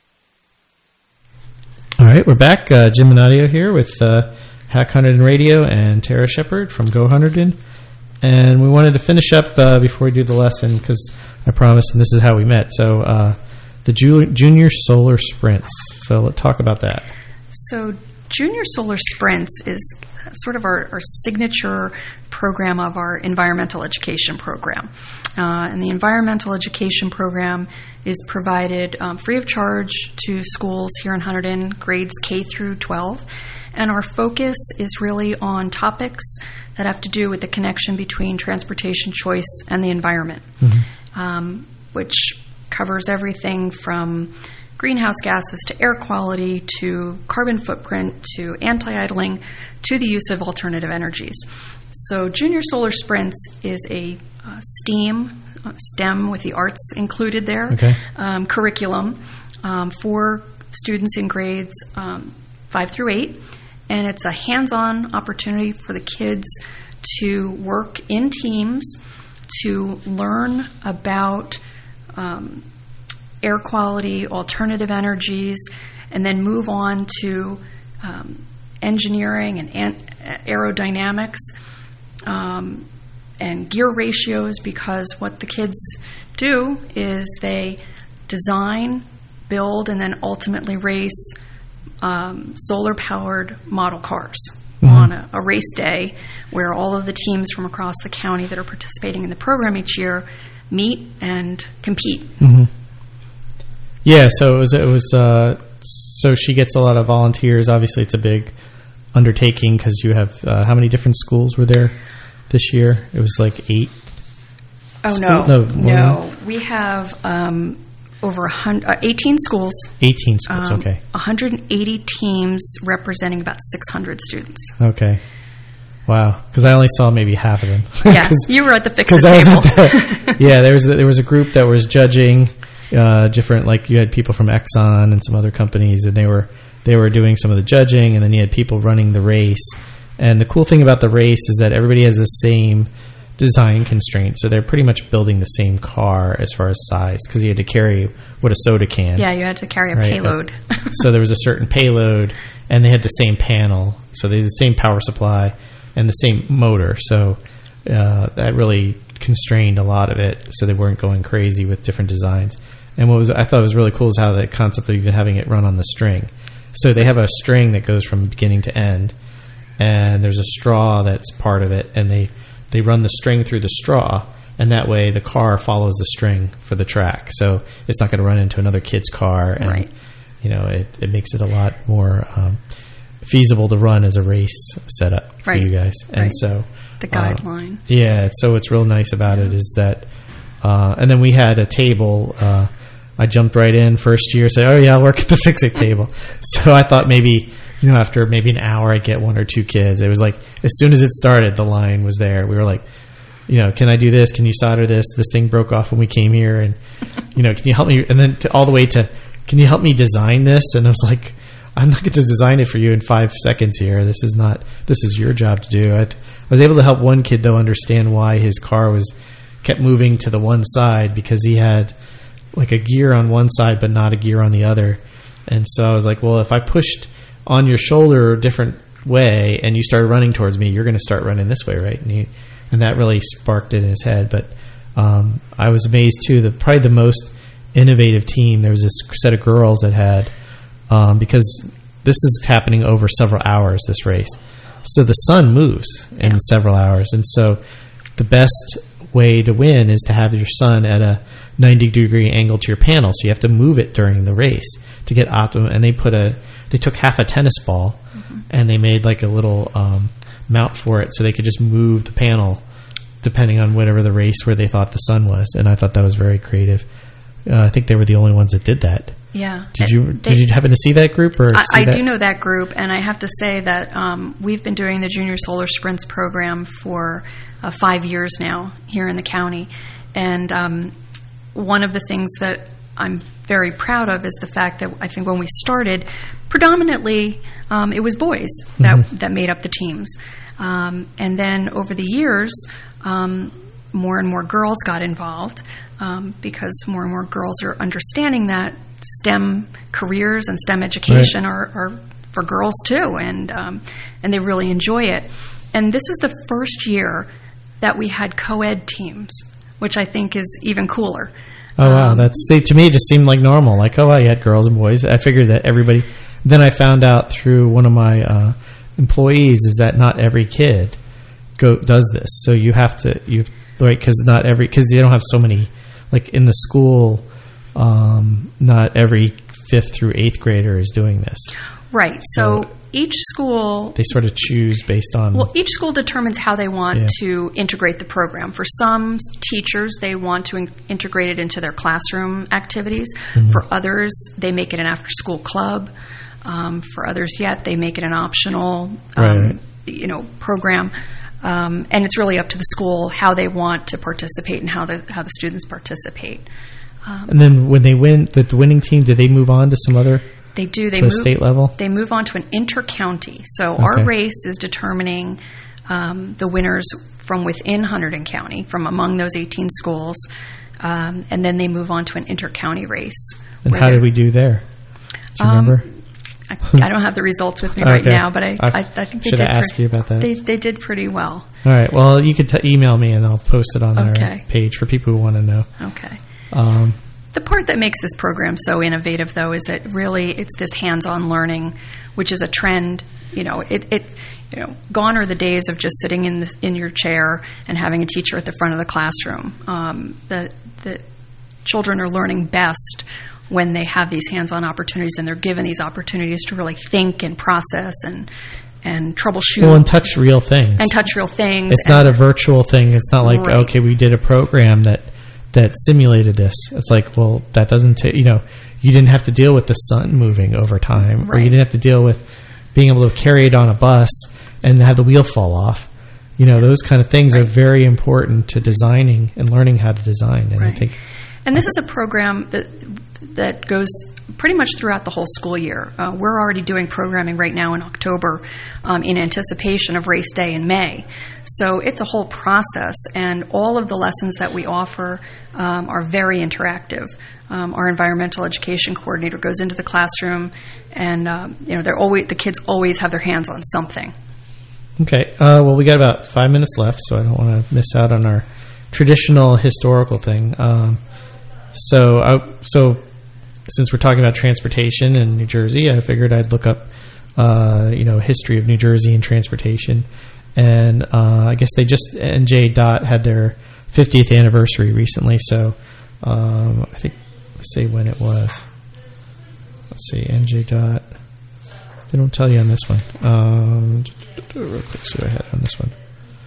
All right, we're back. Uh, Jim Minadio here with uh, Hack Hunterdon Radio and Tara Shepard from Go Hunterdon. And we wanted to finish up uh, before we do the lesson because I promised, and this is how we met. So uh, the Ju- Junior Solar Sprints. So let's talk about that. So Junior Solar Sprints is sort of our, our signature program of our environmental education program. Uh, and the environmental education program is provided um, free of charge to schools here in Hunterdon, grades K through twelve. And our focus is really on topics that have to do with the connection between transportation choice and the environment, mm-hmm. um, which covers everything from greenhouse gases to air quality to carbon footprint to anti-idling to the use of alternative energies. So Junior Solar Sprints is a uh, STEAM, uh, STEM with the arts included there, okay. um, curriculum um, for students in grades um, five through eight, and it's a hands-on opportunity for the kids to work in teams, to learn about um, air quality, alternative energies, and then move on to um, engineering and an- aerodynamics um, and gear ratios, because what the kids do is they design, build, and then ultimately race um, solar-powered model cars mm-hmm. on a, a race day where all of the teams from across the county that are participating in the program each year meet and compete. Mm-hmm. Yeah, so it was, it was uh, so she gets a lot of volunteers. Obviously, it's a big undertaking because you have, uh, how many different schools were there this year? It was like eight. Oh, school? no. No, no. We have um, over one hundred, uh, eighteen schools. eighteen schools, um, okay. one hundred eighty teams representing about six hundred students. Okay. Wow, because I only saw maybe half of them. Yeah, you were at the fix-it table. The, yeah, there was a, there was a group that was judging uh, different, like you had people from Exxon and some other companies, and they were they were doing some of the judging, and then you had people running the race. And the cool thing about the race is that everybody has the same design constraints, so they're pretty much building the same car as far as size, because you had to carry what a soda can. Yeah, you had to carry a right? payload. So there was a certain payload, and they had the same panel, so they had the same power supply and the same motor. So uh, that really constrained a lot of it, so they weren't going crazy with different designs. And what was I thought was really cool is how the concept of even having it run on the string. So they have a string that goes from beginning to end, and there's a straw that's part of it, and they, they run the string through the straw, and that way the car follows the string for the track. So it's not going to run into another kid's car, and right. you know it, it makes it a lot more um, feasible to run as a race setup for right. you guys. And right. so the guideline. Uh, yeah, so what's real nice about yeah. it is that, uh, and then we had a table. Uh, I jumped right in first year, said, "Oh yeah, I'll work at the fix-it table." So I thought maybe, you know, after maybe an hour, I'd get one or two kids. It was like as soon as it started, the line was there. We were like, you know, can I do this? Can you solder this? This thing broke off when we came here, and you know, can you help me? And then to, all the way to, can you help me design this? And I was like, I'm not going to design it for you in five seconds here. This is not. This is your job to do. I, th- I was able to help one kid though understand why his car was kept moving to the one side, because he had like a gear on one side but not a gear on the other. And so I was like, well, if I pushed on your shoulder a different way and you started running towards me, you're going to start running this way, right? And, he, and that really sparked it in his head. But um, I was amazed too, that probably the most innovative team, there was this set of girls that had, um, because this is happening over several hours, this race. So the sun moves in yeah. several hours. And so the best way to win is to have your sun at a ninety degree angle to your panel, so you have to move it during the race to get optimum. And they put a they took half a tennis ball mm-hmm. and they made like a little um, mount for it, so they could just move the panel depending on whatever the race where they thought the sun was. And I thought that was very creative. uh, I think they were the only ones that did that. Yeah. Did you they, did you happen to see that group? Or I, see I that? do know that group, and I have to say that um, we've been doing the Junior Solar Sprints program for uh, five years now here in the county. And um, one of the things that I'm very proud of is the fact that I think when we started, predominantly um, it was boys that, mm-hmm. that made up the teams. Um, and then over the years, um, more and more girls got involved um, because more and more girls are understanding that STEM careers and STEM education right. are, are for girls too, and um, and they really enjoy it. And this is the first year that we had co-ed teams, which I think is even cooler. Oh, wow. Um, That's, see, to me, it just seemed like normal. Like, oh, well, you had girls and boys. I figured that everybody... Then I found out through one of my uh, employees is that not every kid go does this. So you have to... you right, because not every... Because they don't have so many... Like, in the school, um, not every fifth through eighth grader is doing this. Right. So... so each school... They sort of choose based on... Well, each school determines how they want yeah. to integrate the program. For some teachers, they want to in- integrate it into their classroom activities. Mm-hmm. For others, they make it an after-school club. Um, for others yet, they make it an optional um, right. you know, program. Um, and it's really up to the school how they want to participate and how the, how the students participate. Um, and then when they win, the winning team, did they move on to some other... They do. They to a move, state level? They move on to an inter-county. So Okay. our race is determining um, the winners from within Hunterdon County, from among those eighteen schools, um, and then they move on to an inter-county race. And how did we do there? Do you Um, remember? I, I don't have the results with me right Okay. now, but I, I, I think they should did. have asked pre- you about that. They they did pretty well. All right. Well, you could t- email me and I'll post it on Okay. our page for people who want to know. Okay. Um, The part that makes this program so innovative, though, is that really it's this hands-on learning, which is a trend. You know, it, it you know, gone are the days of just sitting in the, in your chair and having a teacher at the front of the classroom. Um, the the children are learning best when they have these hands-on opportunities and they're given these opportunities to really think and process and and troubleshoot. well, and touch real things. And touch real things. It's and, not a virtual thing. It's not like, Right. okay, we did a program that that simulated this. It's like, well, that doesn't take, you know, you didn't have to deal with the sun moving over time, or you Right. didn't have to deal with being able to carry it on a bus and have the wheel fall off. You know, those kind of things Right. are very important to designing and learning how to design. And I Right. think And this is a program that that goes pretty much throughout the whole school year. Uh, we're already doing programming right now in October um, in anticipation of race day in May. So it's a whole process, and all of the lessons that we offer um, are very interactive. Um, our environmental education coordinator goes into the classroom, and um, you know, they're always the kids always have their hands on something. Okay. Uh, well, we got about five minutes left, so I don't want to miss out on our traditional historical thing. Um, so, I, so since we're talking about transportation in New Jersey, I figured I'd look up, uh, you know, history of New Jersey and transportation. And uh, I guess they just N J DOT had their fiftieth anniversary recently. So um, I think let's see when it was. Let's see, N J DOT. They don't tell you on this one. Um, real quick, see what I had on this one.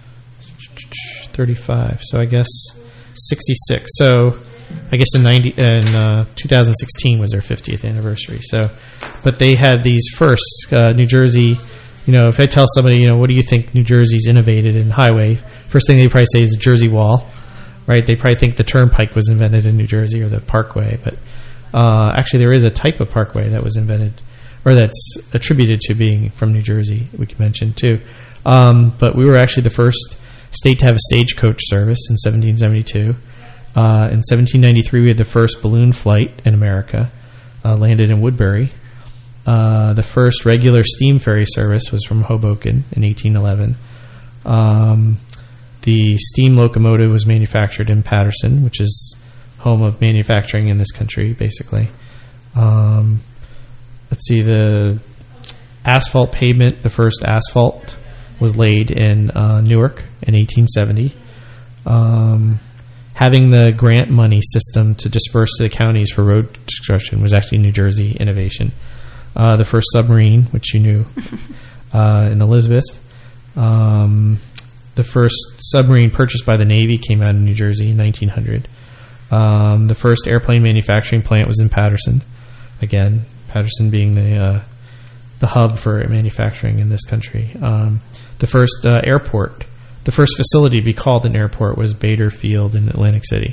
thirty-five. So I guess sixty-six. So I guess in ninety in uh, two thousand sixteen was their fiftieth anniversary. So, but they had these first uh, New Jersey. You know, if I tell somebody, you know, what do you think New Jersey's innovated in highway? First thing they probably say is the Jersey Wall, right? They probably think the Turnpike was invented in New Jersey or the Parkway, but uh, actually there is a type of parkway that was invented or that's attributed to being from New Jersey, we can mention too. Um, but we were actually the first state to have a stagecoach service in seventeen seventy-two. Uh, in seventeen ninety-three, we had the first balloon flight in America, uh, landed in Woodbury. Uh, the first regular steam ferry service was from Hoboken in eighteen eleven. Um, the steam locomotive was manufactured in Paterson, which is home of manufacturing in this country, basically. Um, let's see, the asphalt pavement, the first asphalt was laid in uh, Newark in eighteen seventy. Um, having the grant money system to disperse to the counties for road construction was actually a New Jersey innovation. Uh, the first submarine, which you knew, uh, in Elizabeth. Um, the first submarine purchased by the Navy came out of New Jersey in nineteen hundred. Um, the first airplane manufacturing plant was in Paterson. Again, Paterson being the uh, the hub for manufacturing in this country. Um, the first uh, airport, the first facility to be called an airport was Bader Field in Atlantic City.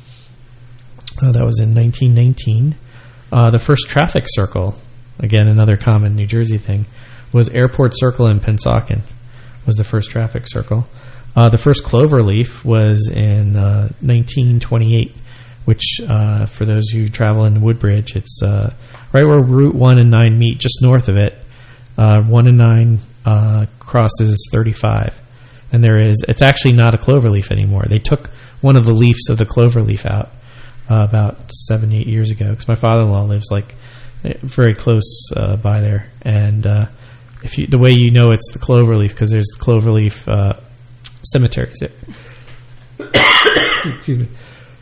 Uh, that was in nineteen nineteen. Uh, the first traffic circle, again, another common New Jersey thing, was Airport Circle in Pennsauken, was the first traffic circle. Uh, the first cloverleaf was in uh, nineteen twenty-eight, which, uh, for those who travel in Woodbridge, it's uh, right where Route one and nine meet, just north of it. Uh, one and nine uh, crosses thirty-five. And there is, it's actually not a cloverleaf anymore. They took one of the leaves of the cloverleaf out uh, about seven, eight years ago, because my father-in-law lives like very close uh, by there. And uh, if you, the way you know it's the cloverleaf, because there's the cloverleaf uh, cemeteries there. Excuse me.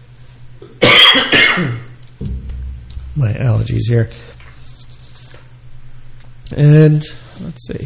My allergies here. And let's see.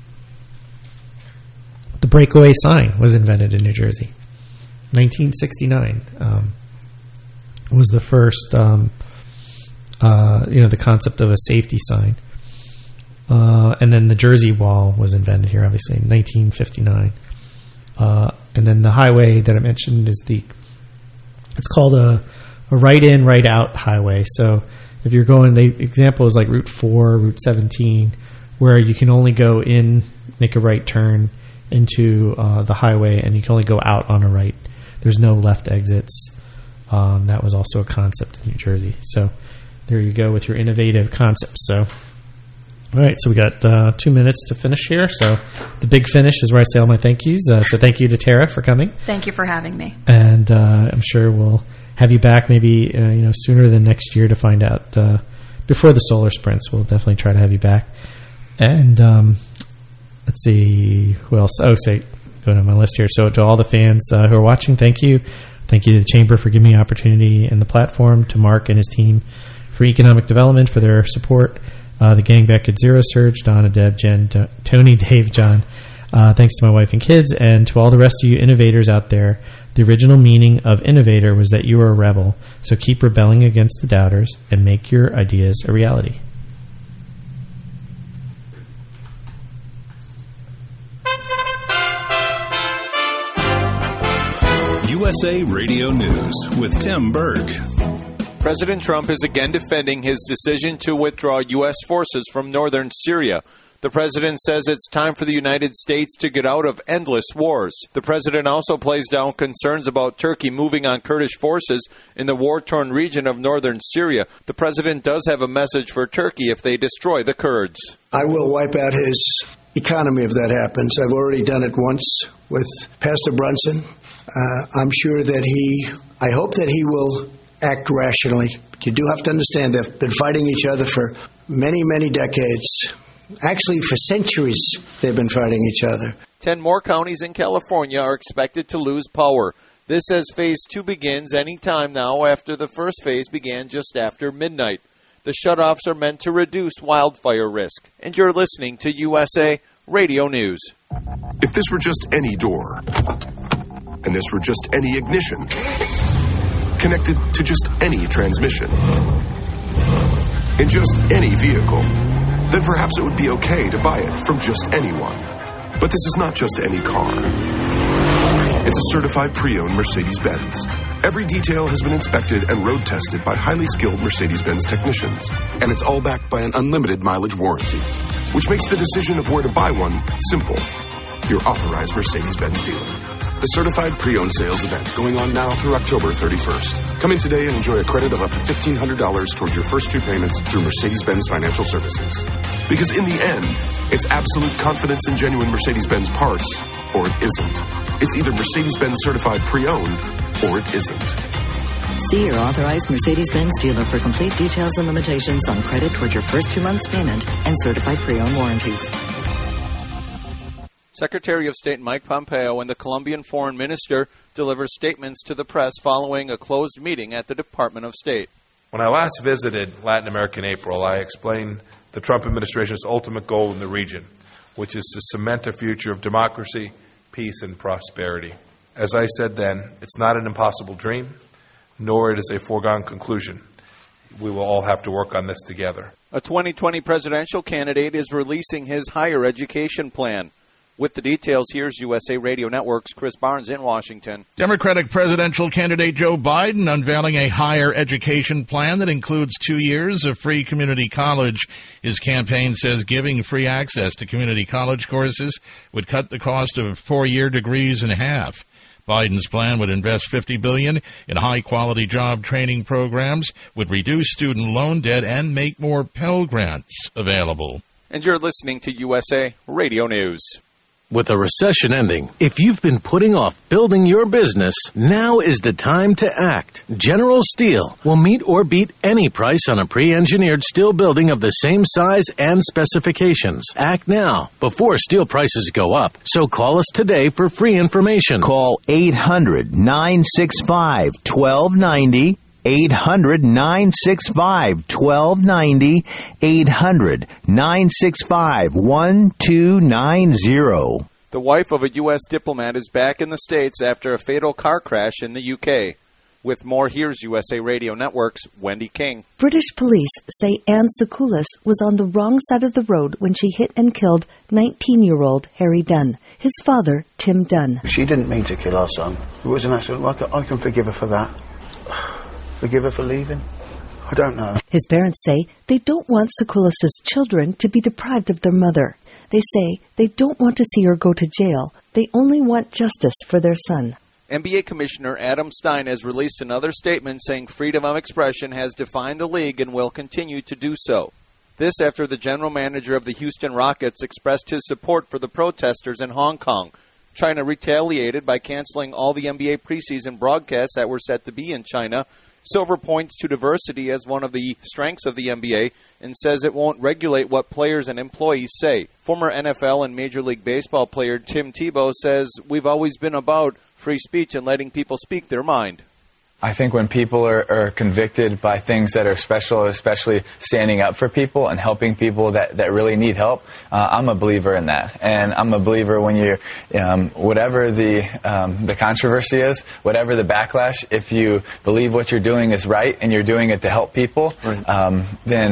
The breakaway sign was invented in New Jersey. nineteen sixty-nine um, was the first, um, uh, you know, the concept of a safety sign. Uh, and then the Jersey Wall was invented here, obviously, in nineteen fifty-nine. Uh, and then the highway that I mentioned is the, it's called a, a right-in, right-out highway. So if you're going, the example is like Route four, Route seventeen, where you can only go in, make a right turn into uh, the highway, and you can only go out on a right. There's no left exits. Um, that was also a concept in New Jersey. So there you go with your innovative concepts. So, all right, so we got uh, two minutes to finish here. So the big finish is where I say all my thank yous. Uh, so thank you to Tara for coming. Thank you for having me. And uh, I'm sure we'll have you back maybe uh, you know sooner than next year to find out uh, before the solar sprints. We'll definitely try to have you back. And um, let's see who else. Oh, say go to my list here. So to all the fans uh, who are watching, thank you. Thank you to the Chamber for giving me the opportunity and the platform, to Mark and his team for economic development for their support, uh, the gang back at Zero Surge, Donna, Deb, Jen, D- Tony, Dave, John. Uh, thanks to my wife and kids, and to all the rest of you innovators out there. The original meaning of innovator was that you were a rebel, so keep rebelling against the doubters and make your ideas a reality. U S A Radio News with Tim Berg. President Trump is again defending his decision to withdraw U S forces from northern Syria. The president says it's time for the United States to get out of endless wars. The president also plays down concerns about Turkey moving on Kurdish forces in the war-torn region of northern Syria. The president does have a message for Turkey if they destroy the Kurds. I will wipe out his economy if that happens. I've already done it once with Pastor Brunson. Uh, I'm sure that he, I hope that he will act rationally. But you do have to understand they've been fighting each other for many, many decades. Actually, for centuries, they've been fighting each other. Ten more counties in California are expected to lose power. This as Phase two begins any time now after the first phase began just after midnight. The shutoffs are meant to reduce wildfire risk. And you're listening to U S A Radio News. If this were just any door, and this were just any ignition, connected to just any transmission, in just any vehicle, then perhaps it would be okay to buy it from just anyone. But this is not just any car. It's a certified pre-owned Mercedes-Benz. Every detail has been inspected and road tested by highly skilled Mercedes-Benz technicians. And it's all backed by an unlimited mileage warranty, which makes the decision of where to buy one simple. Your authorized Mercedes-Benz dealer. The certified pre-owned sales event going on now through October thirty-first. Come in today and enjoy a credit of up to fifteen hundred dollars towards your first two payments through Mercedes-Benz Financial Services. Because in the end, it's absolute confidence in genuine Mercedes-Benz parts, or it isn't. It's either Mercedes-Benz certified pre-owned, or it isn't. See your authorized Mercedes-Benz dealer for complete details and limitations on credit towards your first two months' payment and certified pre-owned warranties. Secretary of State Mike Pompeo and the Colombian Foreign Minister deliver statements to the press following a closed meeting at the Department of State. When I last visited Latin America in April, I explained the Trump administration's ultimate goal in the region, which is to cement a future of democracy, peace, and prosperity. As I said then, it's not an impossible dream, nor it is a foregone conclusion. We will all have to work on this together. A twenty twenty presidential candidate is releasing his higher education plan. With the details, here's U S A Radio Network's Chris Barnes in Washington. Democratic presidential candidate Joe Biden unveiling a higher education plan that includes two years of free community college. His campaign says giving free access to community college courses would cut the cost of four-year degrees in half. Biden's plan would invest fifty billion dollars in high-quality job training programs, would reduce student loan debt, and make more Pell Grants available. And you're listening to U S A Radio News. With a recession ending, if you've been putting off building your business, now is the time to act. General Steel will meet or beat any price on a pre-engineered steel building of the same size and specifications. Act now, before steel prices go up. So call us today for free information. Call eight hundred, nine six five, one two nine zero. eight hundred, nine six five, one two nine zero. eight hundred, nine six five, one two nine zero. The wife of a U S diplomat is back in the States after a fatal car crash in the U K. With more, here's U S A Radio Network's Wendy King. British police say Anne Sakoulas was on the wrong side of the road when she hit and killed nineteen-year-old Harry Dunn, his father, Tim Dunn. She didn't mean to kill our son. It was an accident. I can, I can forgive her for that. Forgive her for leaving. I don't know. His parents say they don't want Sekulas' children to be deprived of their mother. They say they don't want to see her go to jail. They only want justice for their son. N B A Commissioner Adam Stein has released another statement saying freedom of expression has defined the league and will continue to do so. This after the general manager of the Houston Rockets expressed his support for the protesters in Hong Kong. China retaliated by canceling all the N B A preseason broadcasts that were set to be in China. Silver points to diversity as one of the strengths of the N B A and says it won't regulate what players and employees say. Former N F L and Major League Baseball player Tim Tebow says, "We've always been about free speech and letting people speak their mind." I think when people are, are convicted by things that are special, especially standing up for people and helping people that, that really need help, uh, I'm a believer in that. And I'm a believer when you're, um, whatever the um, the controversy is, whatever the backlash, if you believe what you're doing is right and you're doing it to help people, um, then